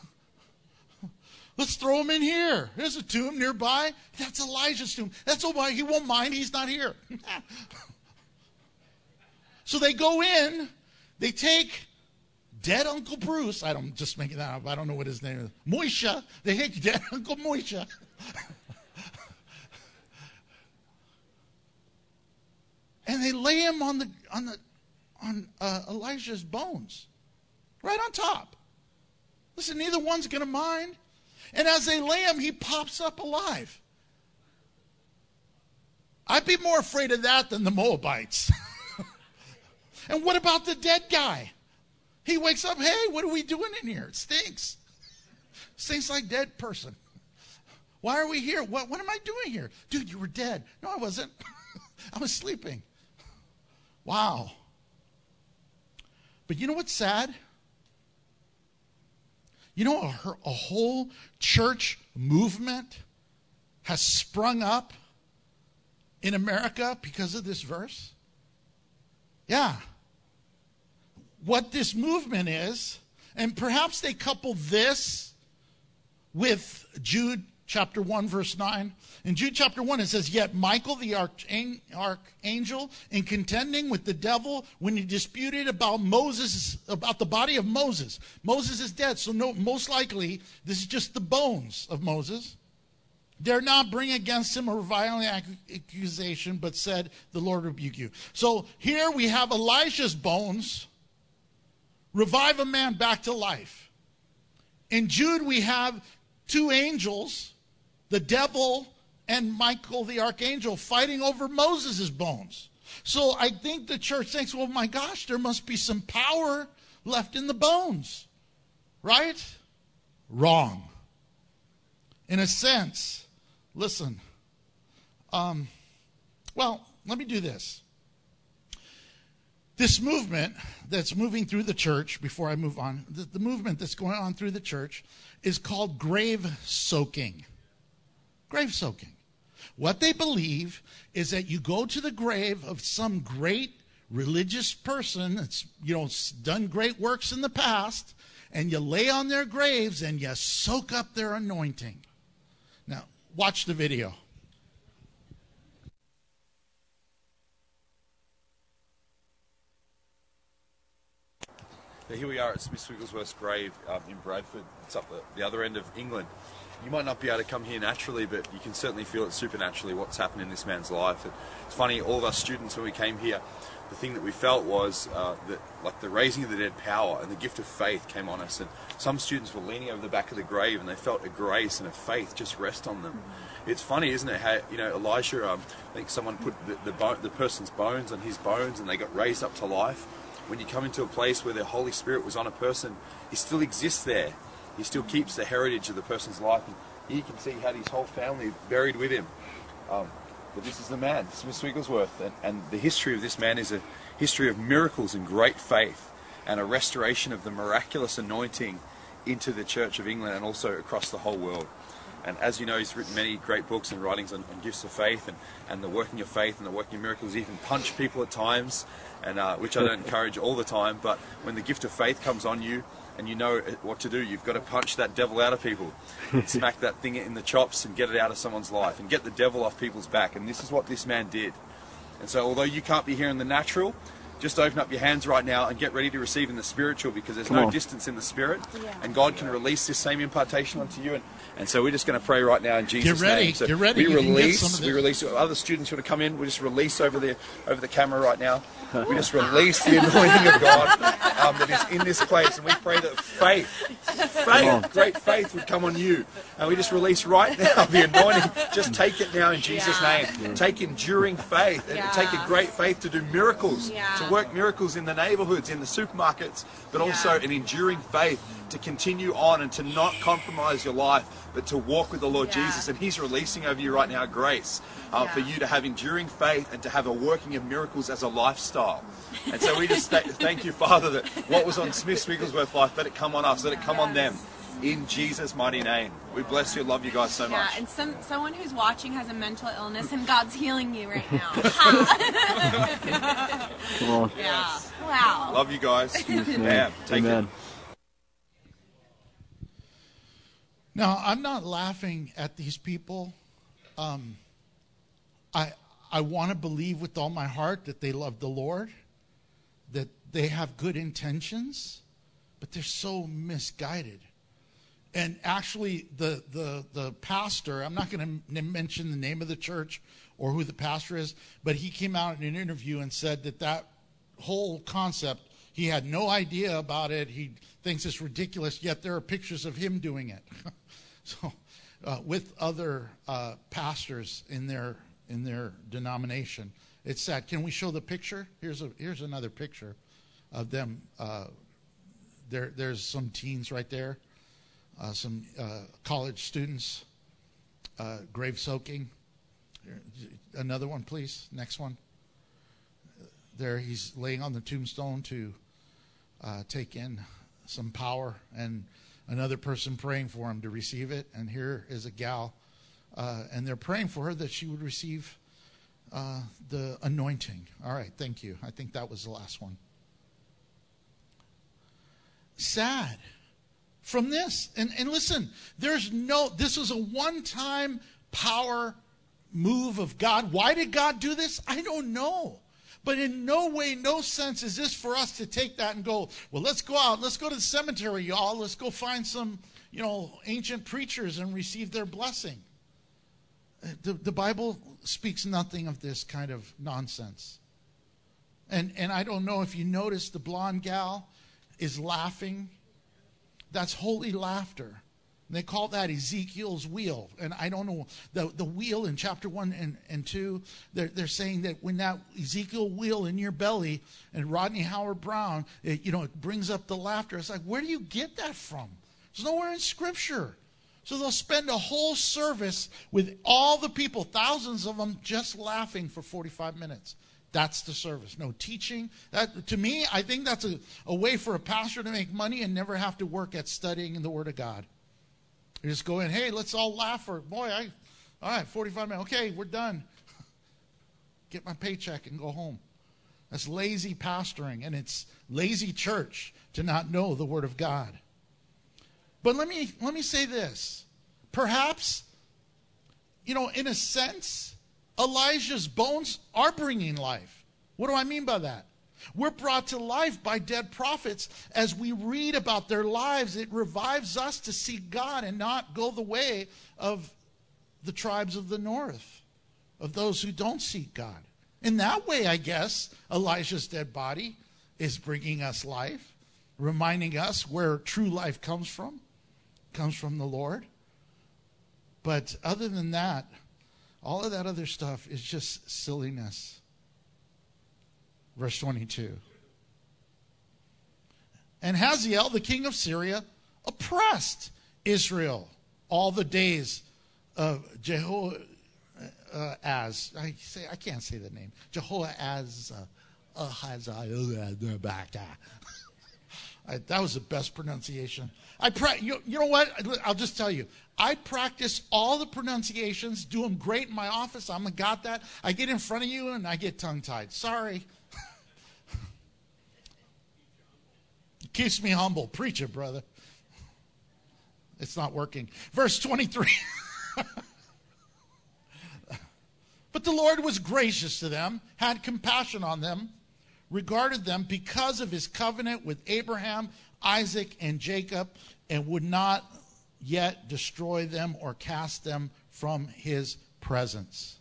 Let's throw him in here. There's a tomb nearby. That's Elijah's tomb. That's why he won't mind. He's not here. So they go in. They take dead Uncle Bruce. I don't, just making that up. I don't know what his name is. Moisha. They take dead Uncle Moisha. And they lay him on the on the on uh, Elijah's bones, right on top. Listen, neither one's going to mind. And as they lay him, he pops up alive. I'd be more afraid of that than the Moabites. And what about the dead guy? He wakes up, hey, what are we doing in here? It stinks. Stinks like dead person. Why are we here? What, what am I doing here? Dude, you were dead. No, I wasn't. I was sleeping. Wow. But you know what's sad? You know, a, a whole church movement has sprung up in America because of this verse? Yeah. What this movement is, and perhaps they couple this with Jude chapter one, verse nine. In Jude chapter one, it says, yet Michael the archangel, in contending with the devil, when he disputed about Moses, about the body of Moses. Moses is dead, so no, most likely this is just the bones of Moses. Dare not bring against him a reviling accusation, but said, the Lord rebuke you. So here we have Elijah's bones revive a man back to life. In Jude we have two angels, the devil and Michael the archangel, fighting over Moses' bones. So I think the church thinks, well, my gosh, there must be some power left in the bones. Right? Wrong. In a sense, listen. Um, well, let me do this. This movement that's moving through the church, before I move on, the, the movement that's going on through the church is called grave soaking. Grave soaking. What they believe is that you go to the grave of some great religious person that's, you know, done great works in the past, and you lay on their graves and you soak up their anointing. Now, watch the video. So here we are at Smith Wigglesworth's grave um, in Bradford. It's up the, the other end of England. You might not be able to come here naturally, but you can certainly feel it supernaturally what's happened in this man's life. It's funny, all of us students, when we came here, the thing that we felt was uh, that like the raising of the dead power and the gift of faith came on us. And some students were leaning over the back of the grave and they felt a grace and a faith just rest on them. It's funny, isn't it, how, you know, Elijah, um, I think someone put the, the, bone, the person's bones on his bones and they got raised up to life. When you come into a place where the Holy Spirit was on a person, he still exists there. He still keeps the heritage of the person's life. And here you can see he had his whole family buried with him. Um, but this is the man, Smith Wigglesworth. And, and the history of this man is a history of miracles and great faith and a restoration of the miraculous anointing into the Church of England and also across the whole world. And as you know, he's written many great books and writings on, on gifts of faith and, and the working of faith and the working of miracles. He even punched people at times, and uh, which I don't encourage all the time. But when the gift of faith comes on you and you know what to do, you've got to punch that devil out of people, and smack that thing in the chops and get it out of someone's life and get the devil off people's back. And this is what this man did. And so although you can't be here in the natural, just open up your hands right now and get ready to receive in the spiritual, because there's Come no on. distance in the spirit, Yeah. and God can release this same impartation onto you. And, and so we're just going to pray right now in Jesus' Get ready, name. So get ready. we You can get release, some of we this. release. Other students who want to come in, we just release over the over the camera right now. We just release the anointing of God um, that is in this place, and we pray that faith, faith, great faith would come on you. And we just release right now the anointing. Just take it now in Jesus' Yeah. name. Take enduring faith, and Yeah. take a great faith to do miracles, Yeah. to work miracles in the neighborhoods, in the supermarkets, but also Yeah. an enduring faith to continue on and to not compromise your life, but to walk with the Lord Yeah. Jesus. And He's releasing over you right now grace uh, for Yeah. you to have enduring faith and to have a working of miracles as a lifestyle. And so we just th- thank you, Father, that what was on Smith Wigglesworth's life, let it come on us, let it come on them. In Jesus' mighty name. We bless you, love you guys so Yeah, much. and some someone who's watching has a mental illness, and God's healing you right now. Ha! Come on. Yeah. Wow. Love you guys. Amen. Bam. Take Amen. it. Now, I'm not laughing at these people. Um, I I want to believe with all my heart that they love the Lord, that they have good intentions, but they're so misguided. And actually, the the the pastor, I'm not going to mention the name of the church or who the pastor is, but he came out in an interview and said that that whole concept, he had no idea about it. He thinks it's ridiculous, yet there are pictures of him doing it. So, uh, with other uh, pastors in their in their denomination, it's sad. Can we show the picture? Here's a here's another picture of them. Uh, there there's some teens right there, uh, some uh, college students, uh, grave soaking. Another one, please. Next one. There, he's laying on the tombstone to uh, take in some power, and another person praying for him to receive it. And here is a gal, uh, and they're praying for her that she would receive uh, the anointing. All right, thank you. I think that was the last one. Sad from this. And, and listen, there's no, this is a one-time power move of God. Why did God do this? I don't know. But in no way, no sense is this for us to take that and go, well, let's go out. Let's go to the cemetery, y'all. Let's go find some, you know, ancient preachers and receive their blessing. The, the Bible speaks nothing of this kind of nonsense. And, and I don't know if you noticed the blonde gal is laughing. That's holy laughter. They call that Ezekiel's wheel. And I don't know, the, the wheel in chapter one and, and two, they're, they're saying that when that Ezekiel wheel in your belly, and Rodney Howard Brown, it, you know, it brings up the laughter. It's like, where do you get that from? There's nowhere in Scripture. So they'll spend a whole service with all the people, thousands of them, just laughing for forty-five minutes. That's the service. No teaching. That, to me, I think that's a, a way for a pastor to make money and never have to work at studying the Word of God. You just go in, hey, let's all laugh for, boy, I, all right, forty-five minutes. Okay, we're done. Get my paycheck and go home. That's lazy pastoring, and it's lazy church to not know the Word of God. But let me let me say this. Perhaps, you know, in a sense, Elijah's bones are bringing life. What do I mean by that? We're brought to life by dead prophets. As we read about their lives, it revives us to seek God and not go the way of the tribes of the north, of those who don't seek God. In that way, I guess, Elijah's dead body is bringing us life, reminding us where true life comes from, comes from the Lord. But other than that, all of that other stuff is just silliness. Verse twenty-two. And Hazael, the king of Syria, oppressed Israel all the days of Jehoahaz. Uh, as I say, I can't say the name. Jehoahaz. Uh, uh, I, that was the best pronunciation. I pra- you, you know what? I'll just tell you. I practice all the pronunciations, do them great in my office. I'm got that. I get in front of you and I get tongue-tied. Sorry. Keeps me humble. Preach it, brother. It's not working. Verse twenty-three. But the Lord was gracious to them, had compassion on them, regarded them because of his covenant with Abraham, Isaac, and Jacob, and would not yet destroy them or cast them from his presence.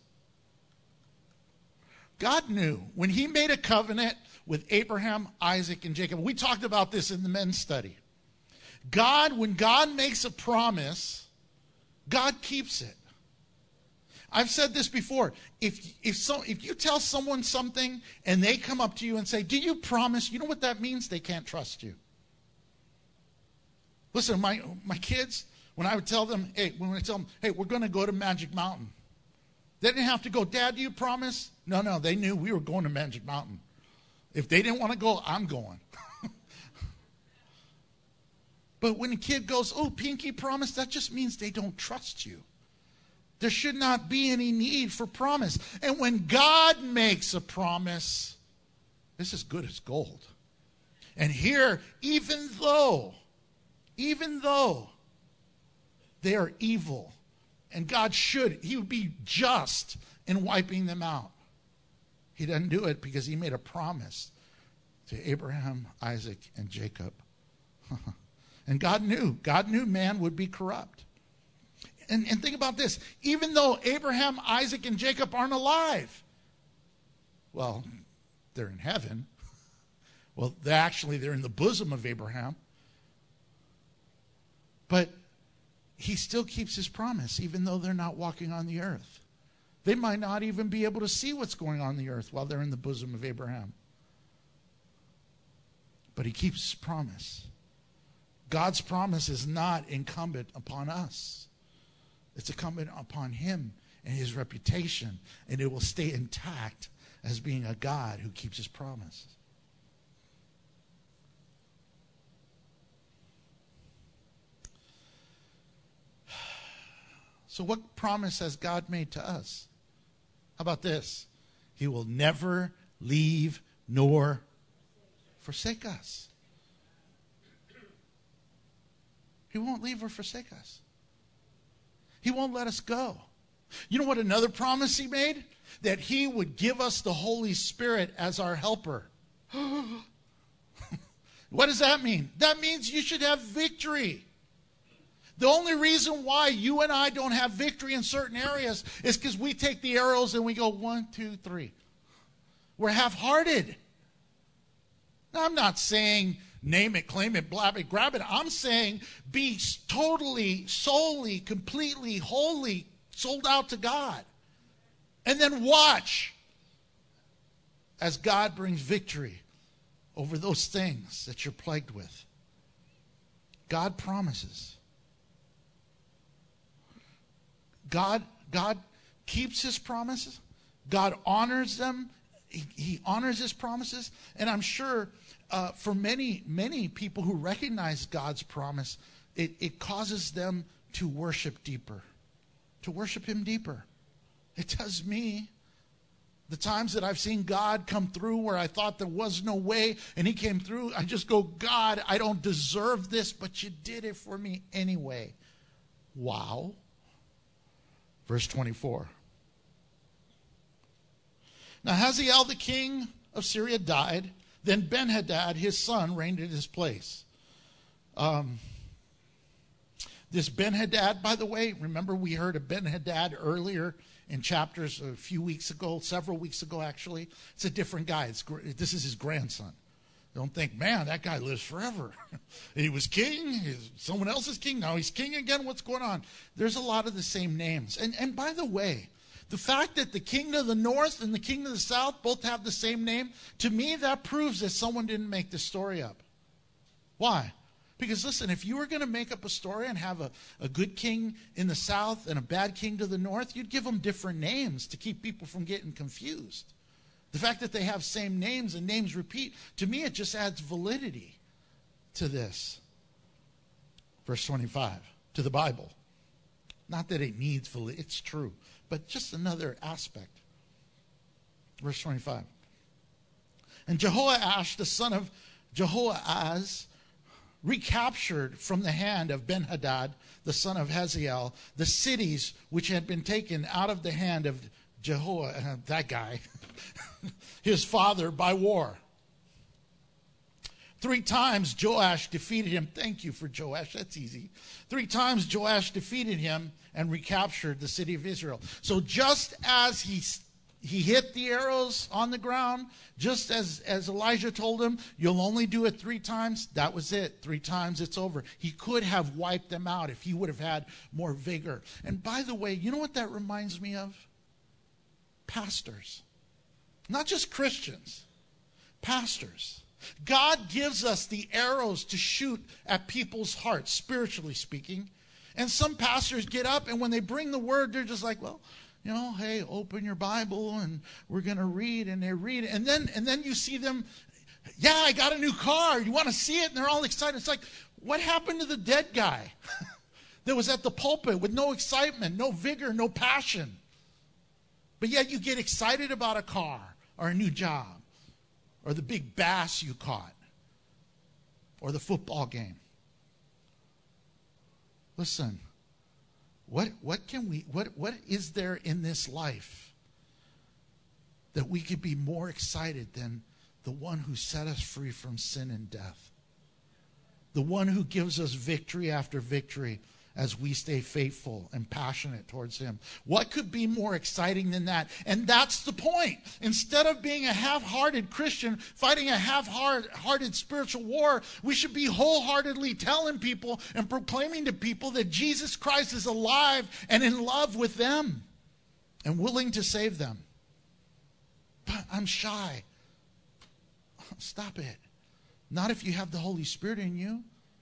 God knew when he made a covenant with Abraham, Isaac, and Jacob. We talked about this in the men's study. God, when God makes a promise, God keeps it. I've said this before. If if so, if you tell someone something and they come up to you and say, "Do you promise?" You know what that means? They can't trust you. Listen, my my kids, when I would tell them, "Hey," when I tell them, "Hey, we're going to go to Magic Mountain," they didn't have to go, "Dad, do you promise?" No, no, they knew we were going to Magic Mountain. If they didn't want to go, I'm going. But when a kid goes, "Oh, Pinky promised," that just means they don't trust you. There should not be any need for promise. And when God makes a promise, this is good as gold. And here, even though, even though they are evil, and God should, he would be just in wiping them out. He doesn't do it because he made a promise to Abraham, Isaac, and Jacob. And God knew. God knew man would be corrupt. And, and think about this. Even though Abraham, Isaac, and Jacob aren't alive, well, they're in heaven. Well, they're actually, they're in the bosom of Abraham. But he still keeps his promise, even though they're not walking on the earth. They might not even be able to see what's going on in the earth while they're in the bosom of Abraham. But he keeps his promise. God's promise is not incumbent upon us. It's incumbent upon him and his reputation, and it will stay intact as being a God who keeps his promise. So what promise has God made to us? How about this? He will never leave nor forsake us. He won't leave or forsake us. He won't let us go. You know what another promise he made? That he would give us the Holy Spirit as our helper. What does that mean? That means you should have victory. The only reason why you and I don't have victory in certain areas is because we take the arrows and we go one, two, three. We're half-hearted. Now, I'm not saying name it, claim it, blab it, grab it. I'm saying be totally, solely, completely, wholly sold out to God. And then watch as God brings victory over those things that you're plagued with. God promises. God, God keeps his promises. God honors them. He, he honors his promises. And I'm sure uh, for many, many people who recognize God's promise, it, it causes them to worship deeper, to worship him deeper. It does me. The times that I've seen God come through where I thought there was no way, and he came through, I just go, God, I don't deserve this, but you did it for me anyway. Wow. Verse twenty-four. Now Hazael the king of Syria died. Then Ben-Hadad, his son, reigned in his place. Um, this Ben-Hadad, by the way, remember we heard of Ben-Hadad earlier in chapters a few weeks ago, several weeks ago actually. It's a different guy. It's, this is his grandson. Don't think, man, that guy lives forever. He was king. He's, someone else is king. Now he's king again. What's going on? There's a lot of the same names. And, and by the way, the fact that the king of the north and the king of the south both have the same name, to me, that proves that someone didn't make the story up. Why? Because listen, if you were going to make up a story and have a, a good king in the south and a bad king to the north, you'd give them different names to keep people from getting confused. The fact that they have same names and names repeat, to me, it just adds validity to this. Verse twenty-five, to the Bible. Not that it needs validity, it's true, but just another aspect. Verse twenty-five. And Jehoash, the son of Jehoahaz, recaptured from the hand of Ben-Hadad, the son of Hazael, the cities which had been taken out of the hand of Jehoah, uh, that guy, his father, by war. Three times Joash defeated him. Thank you for Joash. That's easy. Three times Joash defeated him and recaptured the city of Israel. So just as he he hit the arrows on the ground, just as, as Elijah told him, you'll only do it three times, that was it. Three times, it's over. He could have wiped them out if he would have had more vigor. And by the way, you know what that reminds me of? Pastors. Not just Christians. Pastors. God gives us the arrows to shoot at people's hearts, spiritually speaking. And some pastors get up, and when they bring the word, they're just like, well, you know, hey, open your Bible, and we're going to read, and they read. And then, and then you see them, yeah, I got a new car. You want to see it? And they're all excited. It's like, what happened to the dead guy that was at the pulpit with no excitement, no vigor, no passion? But yet you get excited about a car or a new job or the big bass you caught or the football game. Listen, what what can we what what is there in this life that we could be more excited than the one who set us free from sin and death? The one who gives us victory after victory as we stay faithful and passionate towards him. What could be more exciting than that? And that's the point. Instead of being a half-hearted Christian, fighting a half-hearted spiritual war, we should be wholeheartedly telling people and proclaiming to people that Jesus Christ is alive and in love with them and willing to save them. But I'm shy. Stop it. Not if you have the Holy Spirit in you.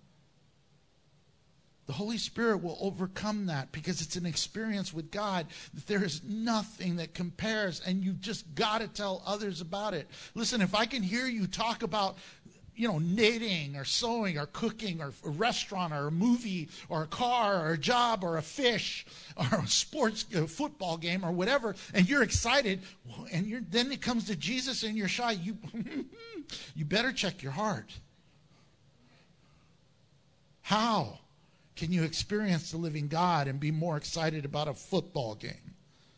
The Holy Spirit will overcome that because it's an experience with God that there is nothing that compares, and you've just got to tell others about it. Listen, if I can hear you talk about, you know, knitting or sewing or cooking or a restaurant or a movie or a car or a job or a fish or a sports a football game or whatever, and you're excited, and you're, then it comes to Jesus and you're shy, you, you better check your heart. How can you experience the living God and be more excited about a football game?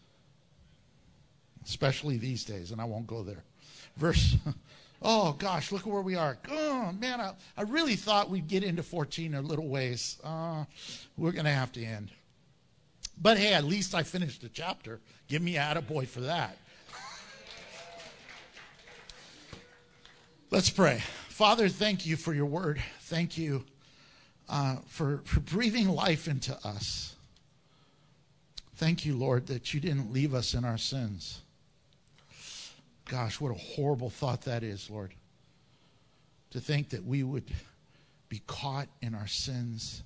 Especially these days, and I won't go there. Verse, oh gosh, look at where we are. Oh man, I, I really thought we'd get into fourteen a little ways. Uh, we're going to have to end. But hey, at least I finished the chapter. Give me an attaboy for that. Let's pray. Father, thank you for your word. Thank you. Uh, for, for breathing life into us. Thank you, Lord, that you didn't leave us in our sins. Gosh, what a horrible thought that is, Lord. To think that we would be caught in our sins.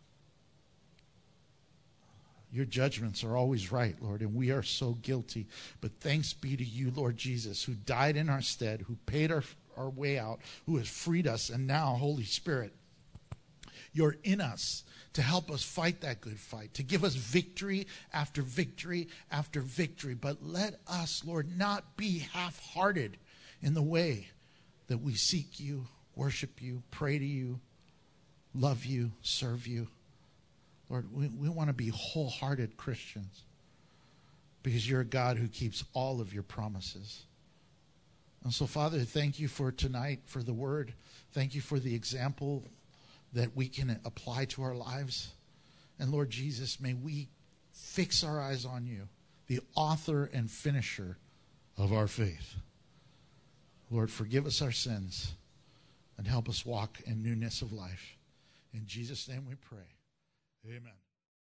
Your judgments are always right, Lord, and we are so guilty. But thanks be to you, Lord Jesus, who died in our stead, who paid our, our way out, who has freed us, and now, Holy Spirit, you're in us to help us fight that good fight, to give us victory after victory after victory. But let us, Lord, not be half-hearted in the way that we seek you, worship you, pray to you, love you, serve you. Lord, we, we want to be wholehearted Christians because you're a God who keeps all of your promises. And so, Father, thank you for tonight, for the word. Thank you for the example that we can apply to our lives. And Lord Jesus, may we fix our eyes on you, the author and finisher of our faith. Lord, forgive us our sins and help us walk in newness of life. In Jesus' name we pray. Amen.